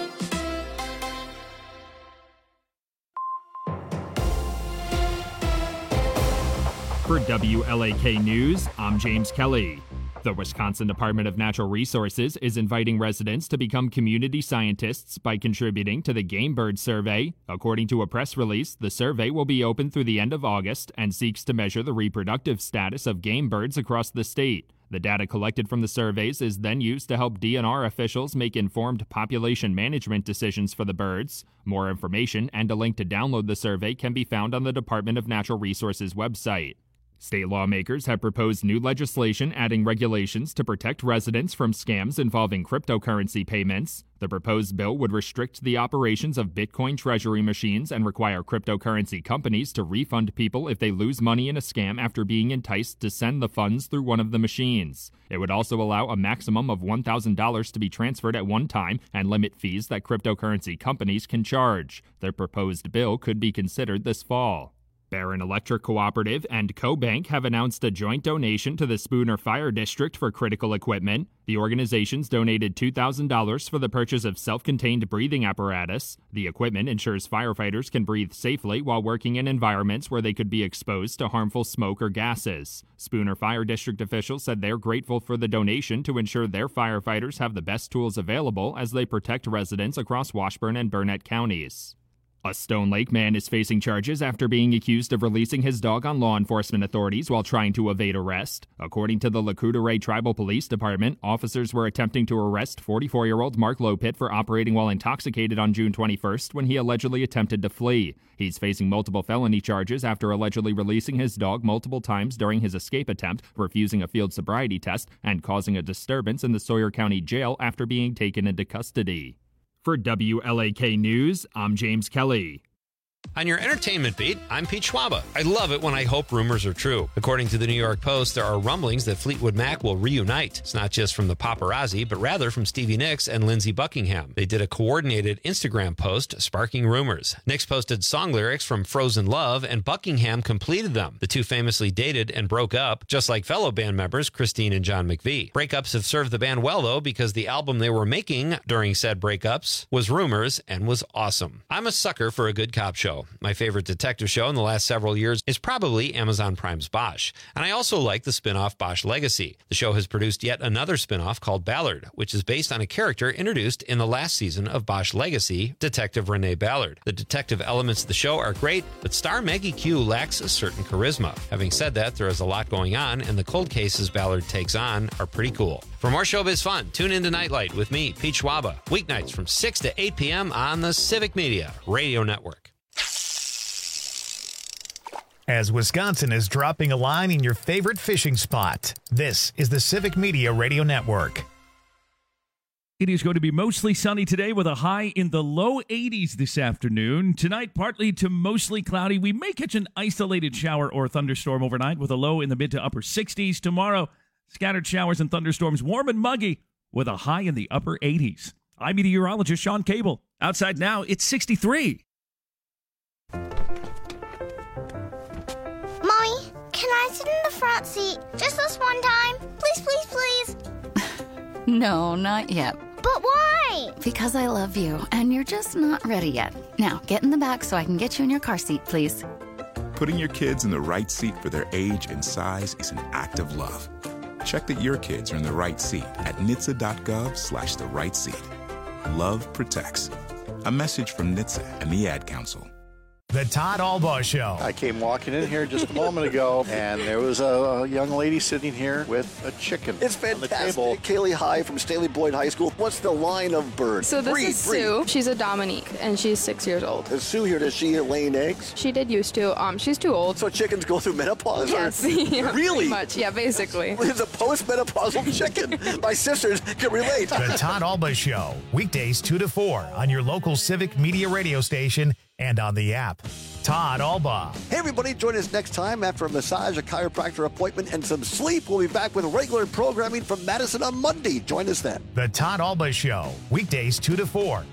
For W L A K News, I'm James Kelly. The Wisconsin Department of Natural Resources is inviting residents to become community scientists by contributing to the Game Bird Survey. According to a press release, the survey will be open through the end of August and seeks to measure the reproductive status of game birds across the state. The data collected from the surveys is then used to help D N R officials make informed population management decisions for the birds. More information and a link to download the survey can be found on the Department of Natural Resources website. State lawmakers have proposed new legislation adding regulations to protect residents from scams involving cryptocurrency payments. The proposed bill would restrict the operations of Bitcoin treasury machines and require cryptocurrency companies to refund people if they lose money in a scam after being enticed to send the funds through one of the machines. It would also allow a maximum of one thousand dollars to be transferred at one time and limit fees that cryptocurrency companies can charge. The proposed bill could be considered this fall. Barron Electric Cooperative and CoBank have announced a joint donation to the Spooner Fire District for critical equipment. The organizations donated two thousand dollars for the purchase of self-contained breathing apparatus. The equipment ensures firefighters can breathe safely while working in environments where they could be exposed to harmful smoke or gases. Spooner Fire District officials said they're grateful for the donation to ensure their firefighters have the best tools available as they protect residents across Washburn and Burnett counties. A Stone Lake man is facing charges after being accused of releasing his dog on law enforcement authorities while trying to evade arrest. According to the Le Coudray Tribal Police Department, officers were attempting to arrest forty-four-year-old Mark Lopit for operating while intoxicated on June twenty-first when he allegedly attempted to flee. He's facing multiple felony charges after allegedly releasing his dog multiple times during his escape attempt, refusing a field sobriety test, and causing a disturbance in the Sawyer County Jail after being taken into custody. For W L A K News, I'm James Kelly. On your entertainment beat, I'm Pete Schwaba. I love it when I hope rumors are true. According to the New York Post, there are rumblings that Fleetwood Mac will reunite. It's not just from the paparazzi, but rather from Stevie Nicks and Lindsey Buckingham. They did a coordinated Instagram post sparking rumors. Nicks posted song lyrics from Frozen Love, and Buckingham completed them. The two famously dated and broke up, just like fellow band members Christine and John McVie. Breakups have served the band well, though, because the album they were making during said breakups was Rumors and was awesome. I'm a sucker for a good cop show. My favorite detective show in the last several years is probably Amazon Prime's Bosch. And I also like the spin-off Bosch Legacy. The show has produced yet another spin-off called Ballard, which is based on a character introduced in the last season of Bosch Legacy, Detective Renee Ballard. The detective elements of the show are great, but star Maggie Q lacks a certain charisma. Having said that, there is a lot going on, and the cold cases Ballard takes on are pretty cool. For more showbiz fun, tune into Nightlight with me, Pete Schwaba, weeknights from six to eight p.m. on the Civic Media Radio Network. As Wisconsin is dropping a line in your favorite fishing spot, this is the Civic Media Radio Network. It is going to be mostly sunny today with a high in the low eighties this afternoon. Tonight, partly to mostly cloudy. We may catch an isolated shower or thunderstorm overnight with a low in the mid to upper sixties. Tomorrow, scattered showers and thunderstorms, warm and muggy with a high in the upper eighties. I'm meteorologist Sean Cable. Outside now, it's sixty-three. Mommy, can I sit in the front seat just this one time? Please, please, please. No, not yet. But why? Because I love you, and you're just not ready yet. Now, get in the back so I can get you in your car seat, please. Putting your kids in the right seat for their age and size is an act of love. Check that your kids are in the right seat at N H T S A dot gov slash the right seat. Love protects. A message from N H T S A and the Ad Council. The Todd Albaugh Show. I came walking in here just a moment ago, and there was a young lady sitting here with a chicken. It's fantastic. Kaylee High from Staley Boyd High School. What's the line of bird? So this breathe, is breathe. Sue. She's a Dominique, and she's six years old. Is Sue here? Does she lay eggs? She did used to. Um, she's too old. So chickens go through menopause? Yes. Or? Yeah, Really? pretty much. Yeah, basically. It's a postmenopausal chicken. My sisters can relate. The Todd Albaugh Show. Weekdays two to four on your local Civic Media radio station and on the app. Todd Albaugh. Hey, everybody, join us next time after a massage, a chiropractor appointment, and some sleep. We'll be back with regular programming from Madison on Monday. Join us then. The Todd Albaugh Show. Weekdays two to four.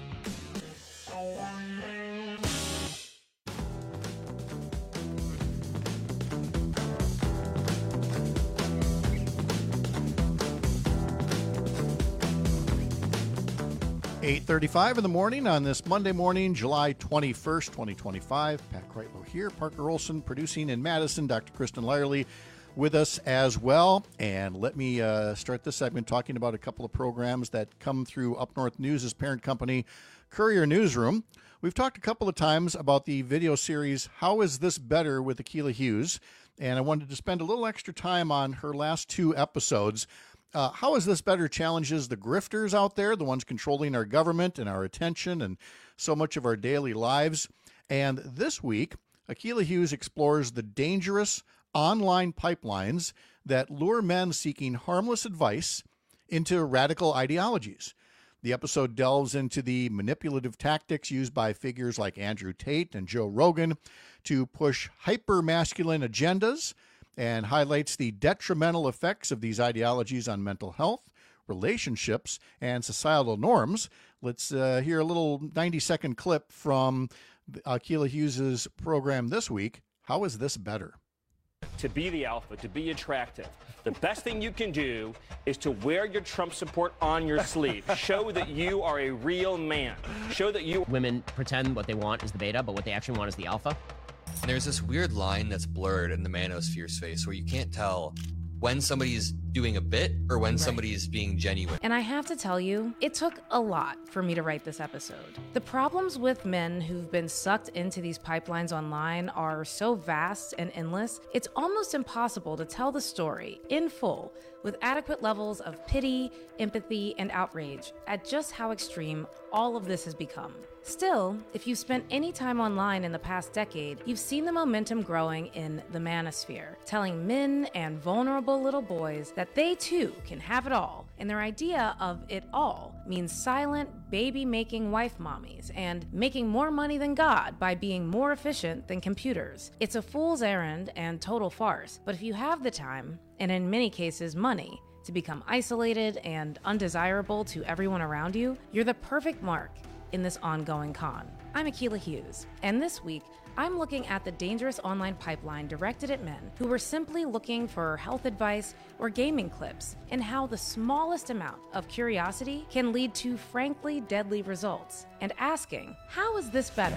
eight thirty-five in the morning on this Monday morning, July twenty-first, twenty twenty-five. Pat Kreitlow here, Parker Olson producing in Madison, Doctor Kristen Lyerly with us as well. And let me uh, start this segment talking about a couple of programs that come through Up North News' parent company, Courier Newsroom. We've talked a couple of times about the video series, How Is This Better with Akilah Hughes? And I wanted to spend a little extra time on her last two episodes. Uh, how is this better challenges the grifters out there, the ones controlling our government and our attention and so much of our daily lives. And this week, Akilah Hughes explores the dangerous online pipelines that lure men seeking harmless advice into radical ideologies. The episode delves into the manipulative tactics used by figures like Andrew Tate and Joe Rogan to push hyper-masculine agendas, and highlights the detrimental effects of these ideologies on mental health, relationships, and societal norms. Let's uh, hear a little ninety-second clip from Akilah Hughes' program this week, How Is This Better? To be the alpha, to be attractive, the best thing you can do is to wear your Trump support on your sleeve. Show that you are a real man. Show that you... Women pretend what they want is the beta, but what they actually want is the alpha. There's this weird line that's blurred in the manosphere space where you can't tell when somebody's doing a bit or when right. somebody is being genuine. And I have to tell you, it took a lot for me to write this episode. The problems with men who've been sucked into these pipelines online are so vast and endless, it's almost impossible to tell the story in full with adequate levels of pity, empathy, and outrage at just how extreme all of this has become. Still, if you've spent any time online in the past decade, you've seen the momentum growing in the manosphere, telling men and vulnerable little boys that they too can have it all, and their idea of it all means silent, baby-making wife mommies and making more money than God by being more efficient than computers. It's a fool's errand and total farce, but if you have the time, and in many cases money, to become isolated and undesirable to everyone around you, you're the perfect mark in this ongoing con. I'm Akilah Hughes, and this week, I'm looking at the dangerous online pipeline directed at men who were simply looking for health advice or gaming clips, and how the smallest amount of curiosity can lead to frankly deadly results, and asking, how is this better?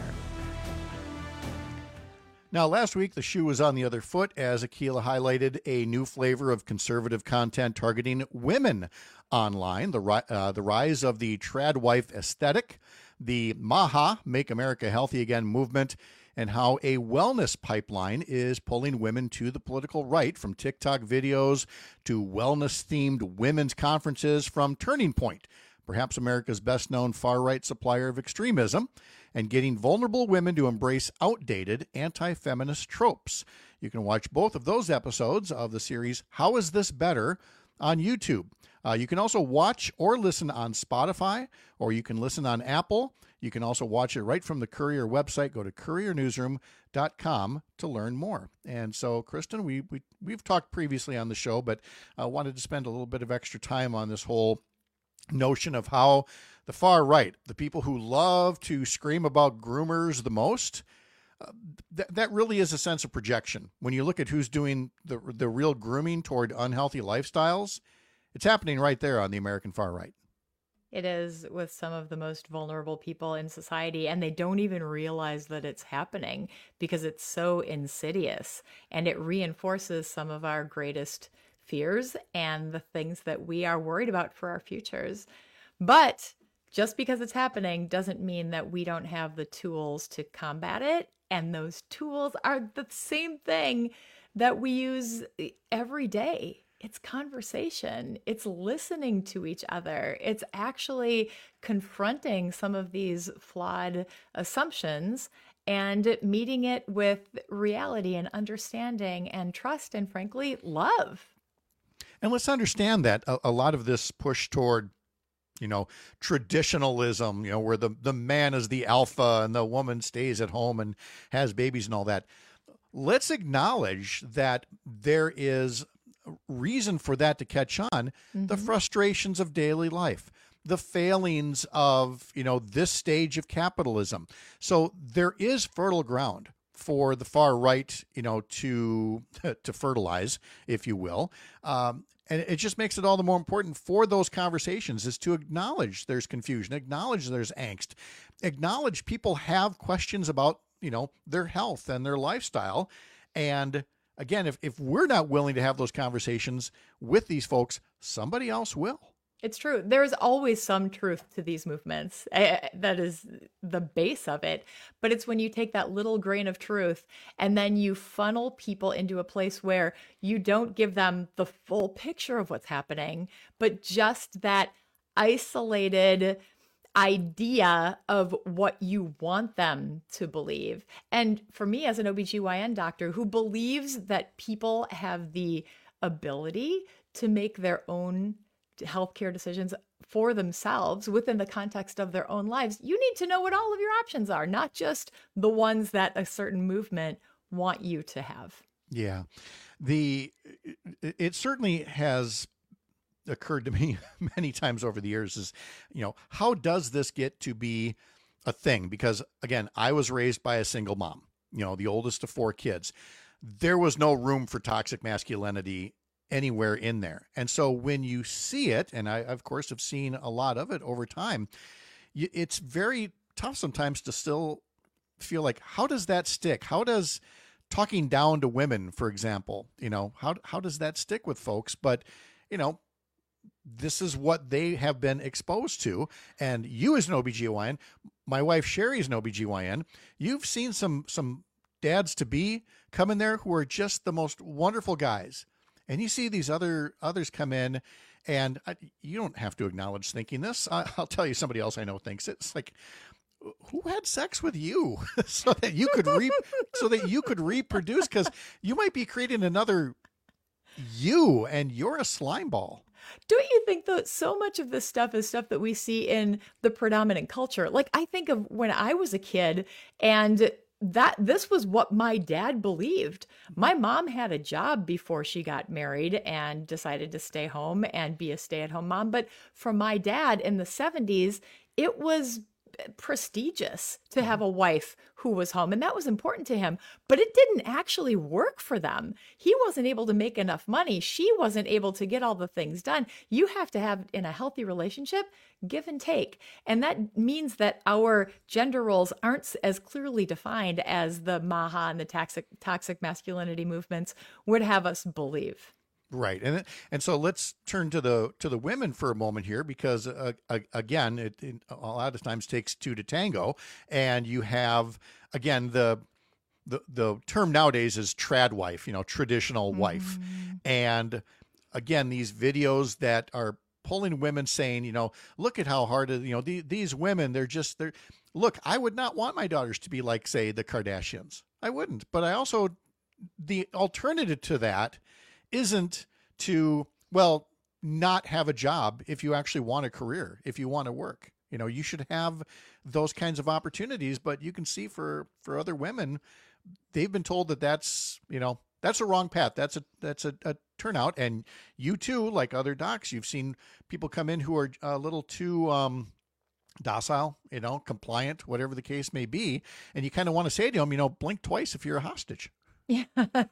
Now, last week, the shoe was on the other foot as Akilah highlighted a new flavor of conservative content targeting women online, the, ri- uh, the rise of the trad wife aesthetic, the MAHA, Make America Healthy Again movement, and how a wellness pipeline is pulling women to the political right, from TikTok videos to wellness-themed women's conferences from Turning Point, perhaps America's best-known far-right supplier of extremism, and getting vulnerable women to embrace outdated anti-feminist tropes. You can watch both of those episodes of the series How Is This Better on YouTube. Uh, you can also watch or listen on Spotify, or you can listen on Apple. You can also watch it right from the Courier website. Go to courier newsroom dot com to learn more. And so, Kristen, we, we, we've talked previously on the show, but I uh, wanted to spend a little bit of extra time on this whole notion of how the far right, the people who love to scream about groomers the most, uh, th- that really is a sense of projection. When you look at who's doing the the real grooming toward unhealthy lifestyles, it's happening right there on the American far right. It is with some of the most vulnerable people in society, and they don't even realize that it's happening because it's so insidious, and it reinforces some of our greatest fears and the things that we are worried about for our futures. But just because it's happening doesn't mean that we don't have the tools to combat it And those tools are the same thing that we use every day. It's conversation. It's listening to each other. It's actually confronting some of these flawed assumptions and meeting it with reality and understanding and trust and, frankly, love. And let's understand that a, a lot of this push toward, you know, traditionalism, you know, where the, the man is the alpha and the woman stays at home and has babies and all that. Let's acknowledge that there is reason for that to catch on, mm-hmm. the frustrations of daily life, the failings of, you know, this stage of capitalism. So there is fertile ground for the far right, you know, to to fertilize, if you will. Um, and it just makes it all the more important for those conversations is to acknowledge there's confusion, acknowledge there's angst, acknowledge people have questions about, you know, their health and their lifestyle. And again, if, if we're not willing to have those conversations with these folks, somebody else will. It's true. There's always some truth to these movements. Uh, that is the base of it. But it's when you take that little grain of truth and then you funnel people into a place where you don't give them the full picture of what's happening, but just that isolated idea of what you want them to believe. And for me, as an O B G Y N doctor who believes that people have the ability to make their own healthcare decisions for themselves within the context of their own lives, you need to know what all of your options are, not just the ones that a certain movement want you to have. Yeah. The it certainly has occurred to me many times over the years is, you know, how does this get to be a thing? Because again, I was raised by a single mom, you know, the oldest of four kids. There was no room for toxic masculinity anywhere in there. And so when you see it, and I, of course, have seen a lot of it over time, you, it's very tough sometimes to still feel like, how does that stick? How does talking down to women, for example, you know, how, how does that stick with folks? But, you know, this is what they have been exposed to. And you as an O B G Y N, my wife Sherry is an O B G Y N, you've seen some, some dads to be come in there who are just the most wonderful guys. And you see these other others come in, and I, you don't have to acknowledge thinking this. I, I'll tell you, somebody else I know thinks it. It's like, who had sex with you so that you could re so that you could reproduce? Because you might be creating another you, and you're a slime ball. Don't you think that so much of this stuff is stuff that we see in the predominant culture? Like, I think of when I was a kid, and that this was what my dad believed. My mom had a job before she got married and decided to stay home and be a stay-at-home mom. But for my dad in the seventies, it was prestigious to have a wife who was home, and that was important to him, but it didn't actually work for them. He wasn't able to make enough money. She wasn't able to get all the things done. You have to have, in a healthy relationship, give and take. And that means that our gender roles aren't as clearly defined as the MAHA and the toxic, toxic masculinity movements would have us believe. Right. And and so let's turn to the to the women for a moment here, because uh, again, it, it a lot of times takes two to tango, and you have, again, the the the term nowadays is trad wife, you know, traditional mm-hmm. wife. And again, these videos that are pulling women saying, you know, look at how hard, you know, the, these women, they're just, they're, look, I would not want my daughters to be like, say, the Kardashians. I wouldn't. But I also, the alternative to that isn't to, well, not have a job if you actually want a career, if you want to work. You know, you should have those kinds of opportunities, but you can see for, for other women, they've been told that that's, you know, that's a wrong path. That's a, that's a, a turnout. And you too, like other docs, you've seen people come in who are a little too, um, docile, you know, compliant, whatever the case may be. And you kind of want to say to them, you know, blink twice if you're a hostage. Yeah.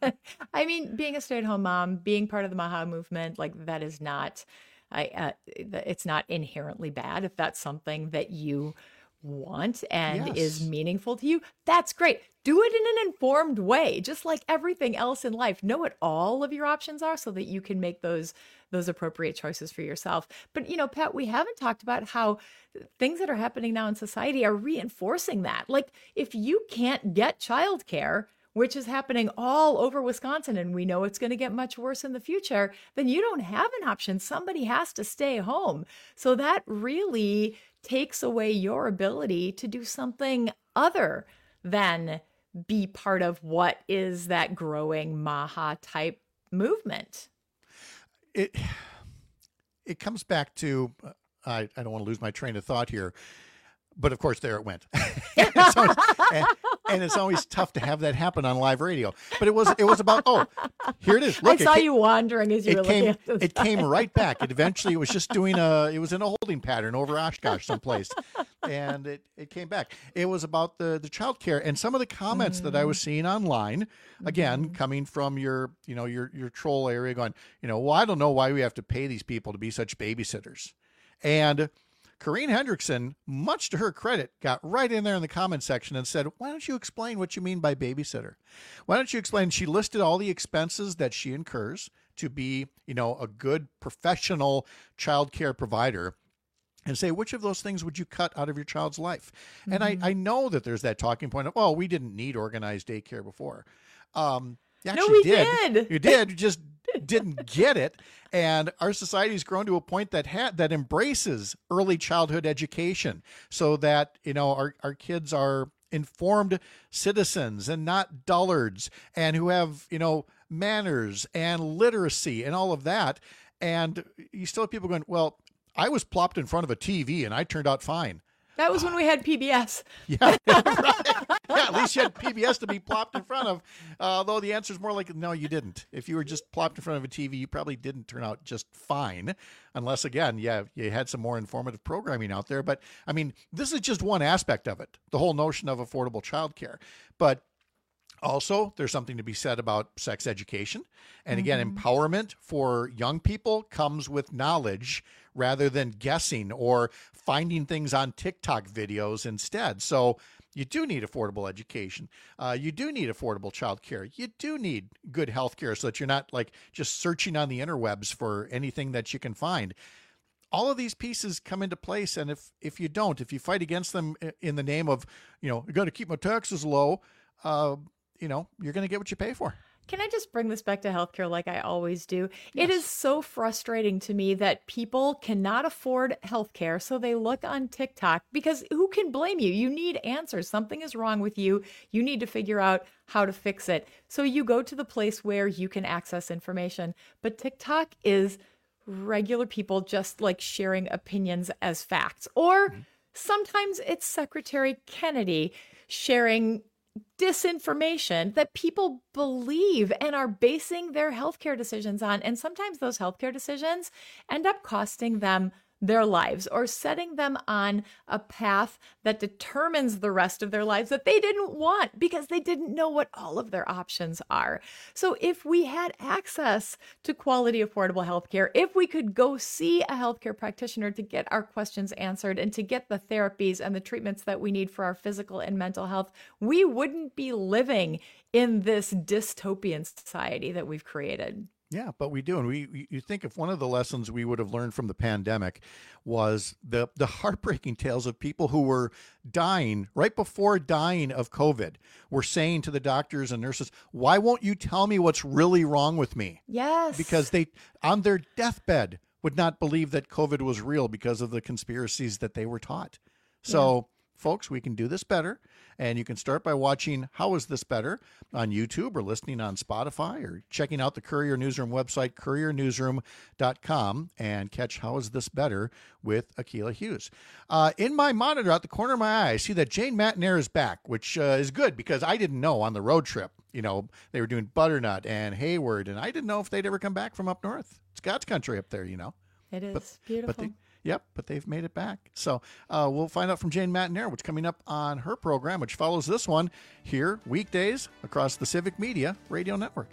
I mean, being a stay-at-home mom, being part of the MAHA movement, like that is not, I, uh, it's not inherently bad if that's something that you want and Yes. is meaningful to you, that's great. Do it in an informed way, just like everything else in life. Know what all of your options are so that you can make those those appropriate choices for yourself. But, you know, Pat, we haven't talked about how things that are happening now in society are reinforcing that. Like, if you can't get childcare, which is happening all over Wisconsin, and we know it's going to get much worse in the future, then you don't have an option. Somebody has to stay home. So that really takes away your ability to do something other than be part of what is that growing MAHA type movement. It it comes back to, uh, I, I don't want to lose my train of thought here, but of course there it went. and, it's always, and, and it's always tough to have that happen on live radio. But it was it was about, oh, here it is. Look, I saw it came, you wandering as you it were came, looking at this. It came right back. It eventually, it was just doing a, it was in a holding pattern over Oshkosh someplace. And it, it came back. It was about the, the child care and some of the comments mm. that I was seeing online, again, mm. coming from your, you know, your, your troll area going, you know, well, I don't know why we have to pay these people to be such babysitters. And Corrine Hendrickson, much to her credit, got right in there in the comment section and said, why don't you explain what you mean by babysitter? Why don't you explain? She listed all the expenses that she incurs to be, you know, a good professional child care provider, and say, which of those things would you cut out of your child's life? Mm-hmm. And I, I know that there's that talking point of, oh, we didn't need organized daycare before. Um, you actually no, we did. did. You did. You just didn't get it. And our society's grown to a point that ha- that embraces early childhood education so that, you know, our, our kids are informed citizens and not dullards, and who have, you know, manners and literacy and all of that. And you still have people going, well, I was plopped in front of a T V and I turned out fine. That was when we had P B S. Yeah, right. Yeah, at least you had P B S to be plopped in front of. Uh, although the answer is more like, no, you didn't. If you were just plopped in front of a T V, you probably didn't turn out just fine. Unless, again, yeah, you had some more informative programming out there. But, I mean, this is just one aspect of it, the whole notion of affordable childcare. But also, there's something to be said about sex education. And again, mm-hmm. empowerment for young people comes with knowledge rather than guessing or finding things on TikTok videos instead. So you do need affordable education. Uh, you do need affordable childcare. You do need good health care so that you're not like just searching on the interwebs for anything that you can find. All of these pieces come into place. And if, if you don't, if you fight against them in the name of, you know, you got to keep my taxes low, uh, you know, you're going to get what you pay for. Can I just bring this back to healthcare like I always do? Yes. It is so frustrating to me that people cannot afford healthcare, so they look on TikTok, because who can blame you? You need answers. Something is wrong with you. You need to figure out how to fix it. So you go to the place where you can access information. But TikTok is regular people just like sharing opinions as facts. Or mm-hmm. sometimes it's Secretary Kennedy sharing disinformation that people believe and are basing their healthcare decisions on. And sometimes those healthcare decisions end up costing them their lives or setting them on a path that determines the rest of their lives that they didn't want because they didn't know what all of their options are. So if we had access to quality, affordable healthcare, if we could go see a healthcare practitioner to get our questions answered and to get the therapies and the treatments that we need for our physical and mental health, we wouldn't be living in this dystopian society that we've created. Yeah, but we do. And we, you think if one of the lessons we would have learned from the pandemic was the, the heartbreaking tales of people who were dying right before dying of COVID, were saying to the doctors and nurses, why won't you tell me what's really wrong with me? Yes. Because they, on their deathbed, would not believe that COVID was real because of the conspiracies that they were taught. So, yeah. Folks, we can do this better. And you can start by watching How Is This Better on YouTube or listening on Spotify or checking out the Courier Newsroom website, courier newsroom dot com, and catch How Is This Better with Akilah Hughes. Uh, in my monitor out the corner of my eye, I see that Jane Matenaer is back, which uh, is good because I didn't know on the road trip. You know, they were doing Butternut and Hayward, and I didn't know if they'd ever come back from up north. It's God's country up there, you know. It is but, beautiful. But they, Yep, but they've made it back. So uh, we'll find out from Jane Matenaer what's coming up on her program, which follows this one here weekdays across the Civic Media Radio Network.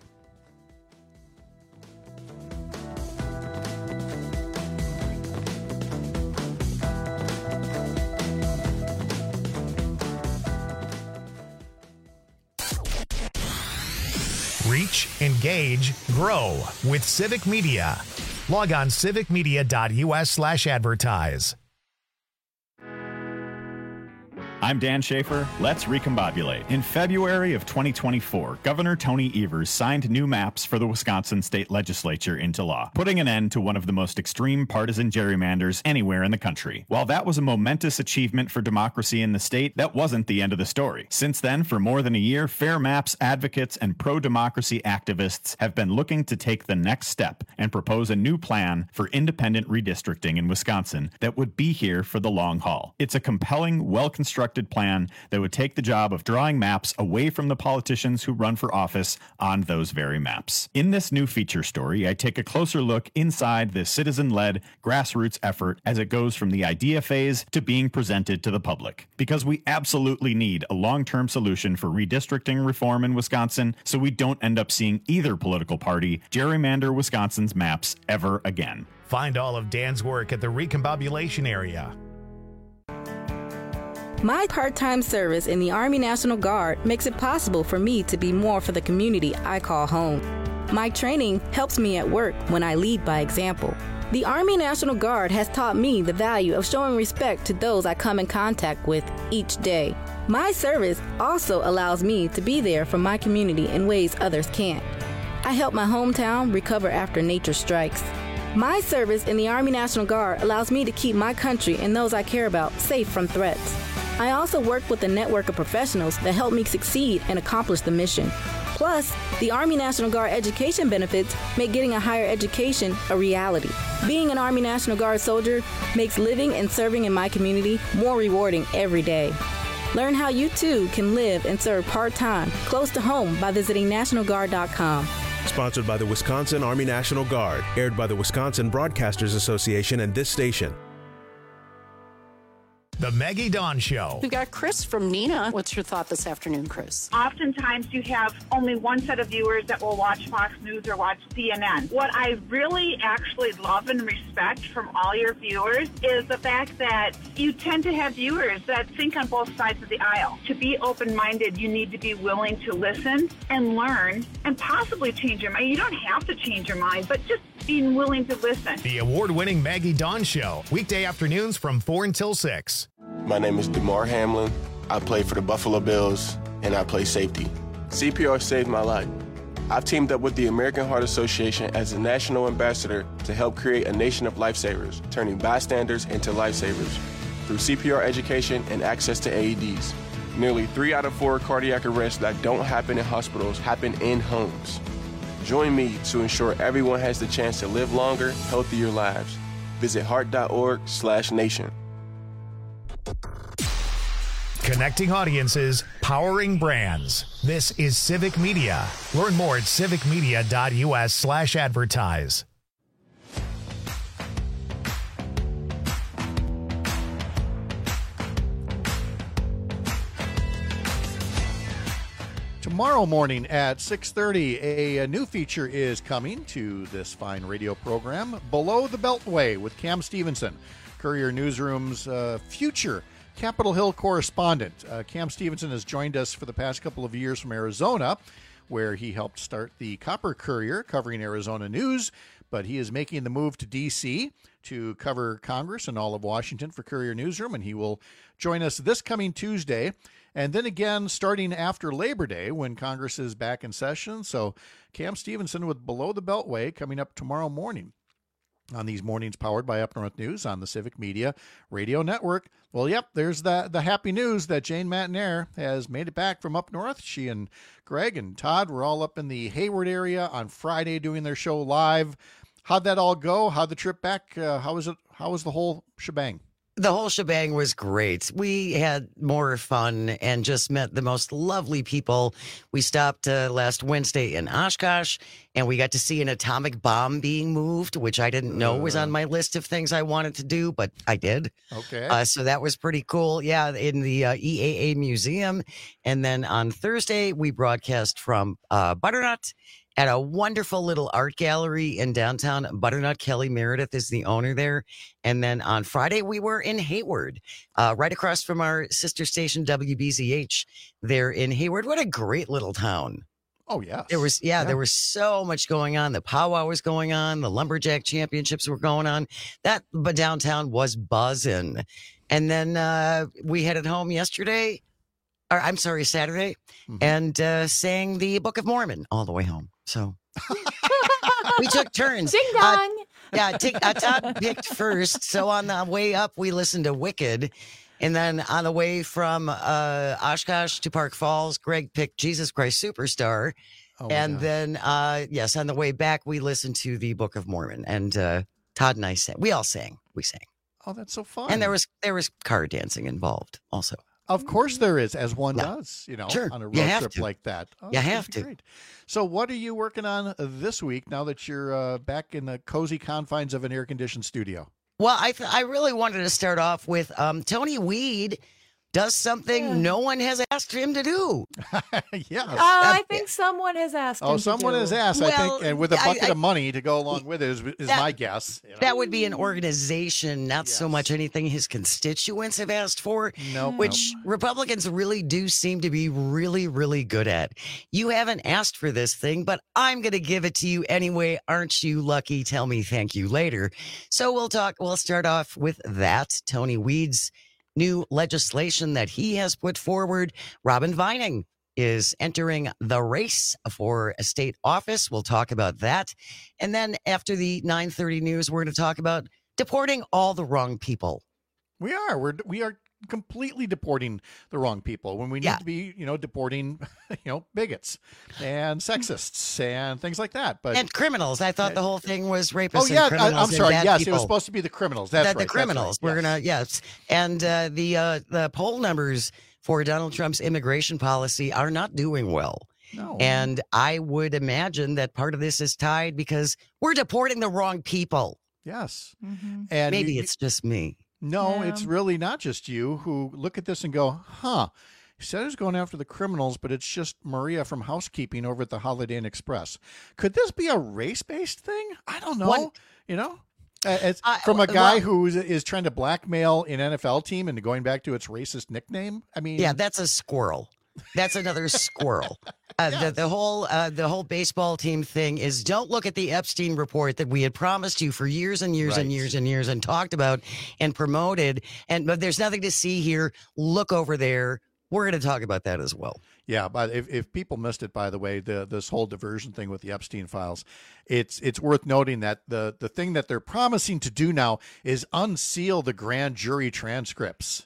Reach, engage, grow with Civic Media. Log on civicmedia.us slash advertise. I'm Dan Schaefer. Let's recombobulate. In February of twenty twenty-four, Governor Tony Evers signed new maps for the Wisconsin state legislature into law, putting an end to one of the most extreme partisan gerrymanders anywhere in the country. While that was a momentous achievement for democracy in the state, that wasn't the end of the story. Since then, for more than a year, Fair Maps advocates and pro-democracy activists have been looking to take the next step and propose a new plan for independent redistricting in Wisconsin that would be here for the long haul. It's a compelling, well-constructed plan that would take the job of drawing maps away from the politicians who run for office on those very maps. In this new feature story, I take a closer look inside this citizen-led grassroots effort as it goes from the idea phase to being presented to the public. Because we absolutely need a long-term solution for redistricting reform in Wisconsin so we don't end up seeing either political party gerrymander Wisconsin's maps ever again. Find all of Dan's work at the Recombobulation area. My part-time service in the Army National Guard makes it possible for me to be more for the community I call home. My training helps me at work when I lead by example. The Army National Guard has taught me the value of showing respect to those I come in contact with each day. My service also allows me to be there for my community in ways others can't. I help my hometown recover after nature strikes. My service in the Army National Guard allows me to keep my country and those I care about safe from threats. I also work with a network of professionals that help me succeed and accomplish the mission. Plus, the Army National Guard education benefits make getting a higher education a reality. Being an Army National Guard soldier makes living and serving in my community more rewarding every day. Learn how you too can live and serve part-time, close to home by visiting national guard dot com. Sponsored by the Wisconsin Army National Guard, aired by the Wisconsin Broadcasters Association and this station. The Maggie Dawn Show. We've got Chris from Nina. What's your thought this afternoon, Chris? Oftentimes you have only one set of viewers that will watch Fox News or watch C N N. What I really actually love and respect from all your viewers is the fact that you tend to have viewers that think on both sides of the aisle. To be open-minded, you need to be willing to listen and learn and possibly change your mind. You don't have to change your mind, but just being willing to listen. The award-winning Maggie Dawn Show, weekday afternoons from four until six. My name is DeMar Hamlin. I play for the Buffalo Bills, and I play safety. C P R saved my life. I've teamed up with the American Heart Association as a national ambassador to help create a nation of lifesavers, turning bystanders into lifesavers through C P R education and access to A E Ds. Nearly three out of four cardiac arrests that don't happen in hospitals happen in homes. Join me to ensure everyone has the chance to live longer, healthier lives. Visit heart.org slash nation. Connecting audiences, powering brands. This is Civic Media. Learn more at civicmedia.us slash advertise. Tomorrow morning at six thirty, a, a new feature is coming to this fine radio program, Below the Beltway with Cam Stevenson, Courier Newsroom's uh, future Capitol Hill correspondent. Uh, Cam Stevenson has joined us for the past couple of years from Arizona, where he helped start the Copper Courier, covering Arizona news, but he is making the move to D C to cover Congress and all of Washington for Courier Newsroom, and he will join us this coming Tuesday, and then again starting after Labor Day when Congress is back in session. So Cam Stevenson with Below the Beltway coming up tomorrow morning on these mornings powered by Up North News on the Civic Media Radio Network. Well, yep, there's the, the happy news that Jane Matnair has made it back from up north. She and Greg and Todd were all up in the Hayward area on Friday doing their show live. How'd that all go? How'd the trip back? Uh, how was it? How was the whole shebang? The whole shebang was great. We had more fun and just met the most lovely people. We stopped uh, last Wednesday in Oshkosh, and we got to see an atomic bomb being moved, which I didn't know was on my list of things I wanted to do, but I did. Okay. Uh, so that was pretty cool. Yeah, in the uh, E A A Museum. And then on Thursday, we broadcast from uh, Butternut at a wonderful little art gallery in downtown Butternut. Kelly Meredith is the owner there. And then on Friday, we were in Hayward, uh, right across from our sister station, W B Z H, there in Hayward. What a great little town. Oh, yes. There was, yeah, Yeah. there was so much going on. The powwow was going on. The lumberjack championships were going on. That, but downtown was buzzing. And then uh, we headed home yesterday, or I'm sorry, Saturday, Mm-hmm. and uh, sang the Book of Mormon all the way home. So we took turns. Ding Uh, dong. yeah, t- uh, Todd picked first. So on the way up, we listened to Wicked. And then on the way from uh, Oshkosh to Park Falls, Greg picked Jesus Christ Superstar. Oh my and gosh. then, uh, yes, on the way back, we listened to the Book of Mormon. And uh, Todd and I sang. We all sang. We sang. Oh, that's so fun. And there was there was card dancing involved also. Of course there is, as one Yeah. does, you know, Sure. on a road You have trip to. like that. Oh, You that's have gonna be to. Great. So what are you working on this week now that you're uh, back in the cozy confines of an air-conditioned studio? Well, I th- I really wanted to start off with um, Tony Weed does something no one has asked him to do. Yes. Oh, I think someone has asked. Oh, him to someone do. has asked, I Well, think, and with a I- bucket I- of money to go along with it is, is That- my guess. you know. That would be an organization, not so much anything his constituents have asked for, Nope, which Republicans really do seem to be really, really good at. You haven't asked for this thing, but I'm going to give it to you anyway. Aren't you lucky? Tell me thank you later. So we'll talk, we'll start off with that. Tony Weed's new legislation that he has put forward. Robin Vining is entering the race for a state office. We'll talk about that. And then after the nine thirty news, we're going to talk about deporting all the wrong people. We are. We're we are completely deporting the wrong people when we need Yeah. to be, you know, deporting, you know, bigots and sexists and things like that. But And criminals. I thought the whole thing was rapists oh yeah, and I, criminals I'm and sorry. bad Yes, people. it was supposed to be the criminals. That's the, right. the that's criminals. right, We're yes. gonna yes, and uh, the uh, the poll numbers for Donald Trump's immigration policy are not doing well. No. And I would imagine that part of this is tied because we're deporting the wrong people. Yes. Mm-hmm. And Maybe you- it's just me. No, Yeah. it's really not just you who look at this and go, huh. He said he's going after the criminals, but it's just Maria from housekeeping over at the Holiday Inn Express. Could this be a race-based thing? I don't know. One- you know, Uh, it's I- from a guy well- who is, is trying to blackmail an N F L team into going back to its racist nickname. I mean, Yeah, that's a squirrel. That's another squirrel. Uh, the, the whole uh, the whole baseball team thing is don't look at the Epstein report that we had promised you for years and years and Right. years and years and talked about and promoted. And but there's nothing to see here. Look over there. We're going to talk about that as well. Yeah, but if, if people missed it, by the way, the this whole diversion thing with the Epstein files, it's it's worth noting that the the thing that they're promising to do now is unseal the grand jury transcripts.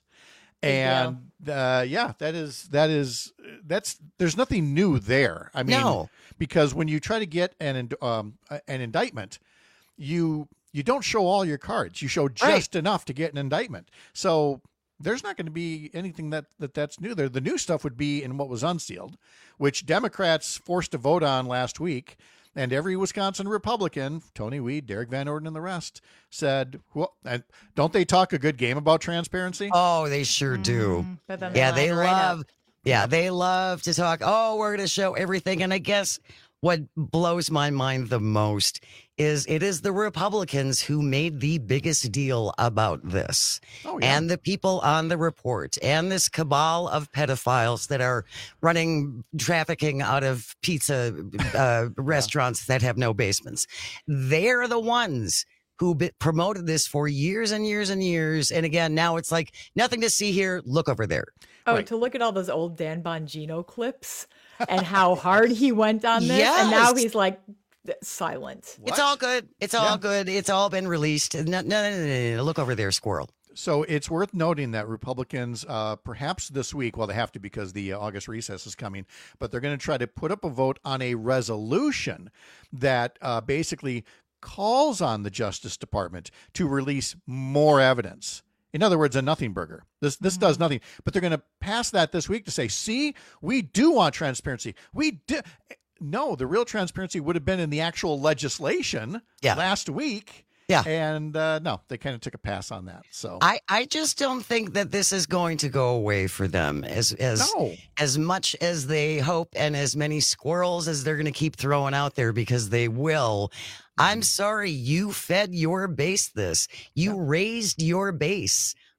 And uh, yeah, that is that is that's there's nothing new there. I mean, No. because when you try to get an ind- um, an indictment, you you don't show all your cards. You show just enough to get an indictment. So there's not going to be anything that, that that's new there. The new stuff would be in what was unsealed, which Democrats forced a vote on last week. And every Wisconsin Republican, Tony Weed, Derek Van Orden, and the rest, said, well, and don't they talk a good game about transparency? Oh, they sure do. But then Yeah, they they line right up. love. Yeah, they love to talk. Oh, we're going to show everything. And I guess what blows my mind the most is it is the Republicans who made the biggest deal about this. Oh, yeah. And the people on the report and this cabal of pedophiles that are running trafficking out of pizza uh, restaurants that have no basements. They're the ones who be- promoted this for years and years and years. And again, now it's like nothing to see here. Look over there. Oh, Right. to look at all those old Dan Bongino clips and how hard he went on this, and now Yes. he's like silent. It's all good. It's all Yeah. good. It's all been released. No, no, no, no, no, no. Look over there, squirrel. So it's worth noting that Republicans, uh, perhaps this week, well, they have to because the uh, August recess is coming, but they're going to try to put up a vote on a resolution that uh, basically calls on the Justice Department to release more evidence. In other words, a nothing burger. This this does nothing. But they're going to pass that this week to say, see, we do want transparency. We do. No, the real transparency would have been in the actual legislation Yeah. last week. Yeah. And uh, no, they kind of took a pass on that. So I, I just don't think that this is going to go away for them as as No. as much as they hope and as many squirrels as they're going to keep throwing out there because they will. I'm sorry, you fed your base this. You raised your base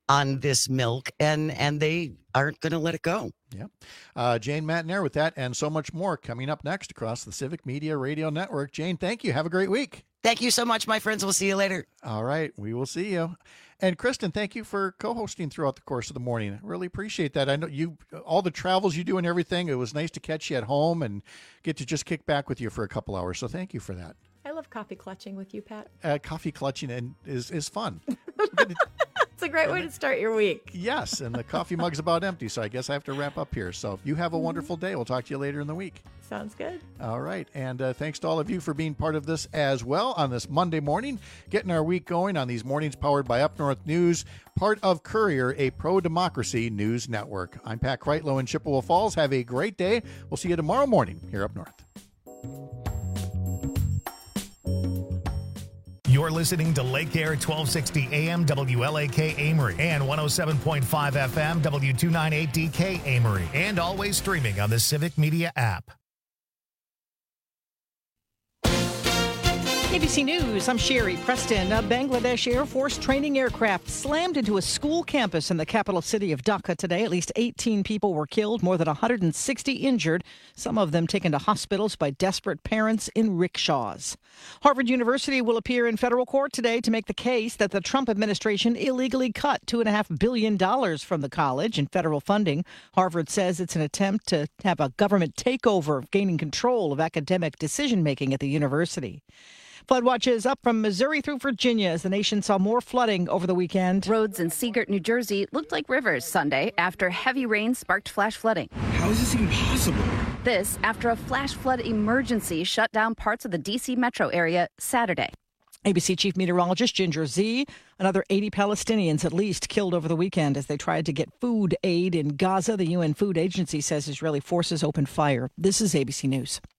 on this milk, and and they aren't going to let it go. Yep. Uh, Jane Matenaer with that and so much more coming up next across the Civic Media Radio Network. Jane, thank you. Have a great week. Thank you so much, my friends. We'll see you later. All right. We will see you. And Kristen, thank you for co-hosting throughout the course of the morning. I really appreciate that. I know you, all the travels you do and everything. It was nice to catch you at home and get to just kick back with you for a couple hours. So thank you for that. I love coffee clutching with you, Pat. Uh, coffee clutching and is, is fun. It's a great way to start your week. Yes, and the coffee mug's about empty, so I guess I have to wrap up here. So you have a Mm-hmm. wonderful day. We'll talk to you later in the week. Sounds good. All right, and uh, thanks to all of you for being part of this as well on this Monday morning, getting our week going on these mornings powered by Up North News, part of Courier, a pro-democracy news network. I'm Pat Kreitlow in Chippewa Falls. Have a great day. We'll see you tomorrow morning here up north. You're listening to Lake Air twelve sixty A M W L A K Amory and one oh seven point five F M W two ninety-eight D K Amory, and always streaming on the Civic Media app. A B C News, I'm Sherry Preston. A Bangladesh Air Force training aircraft slammed into a school campus in the capital city of Dhaka today. At least eighteen people were killed, more than one hundred sixty injured, some of them taken to hospitals by desperate parents in rickshaws. Harvard University will appear in federal court today to make the case that the Trump administration illegally cut two point five billion dollars from the college in federal funding. Harvard says it's an attempt to have a government takeover of gaining control of academic decision-making at the university. Flood watches up from Missouri through Virginia as the nation saw more flooding over the weekend. Roads in Seagirt, New Jersey looked like rivers Sunday after heavy rain sparked flash flooding. How is this even possible? This after a flash flood emergency shut down parts of the D C metro area Saturday. A B C Chief Meteorologist Ginger Zee. Another eighty Palestinians at least killed over the weekend as they tried to get food aid in Gaza. The U N Food Agency says Israeli forces opened fire. This is A B C News.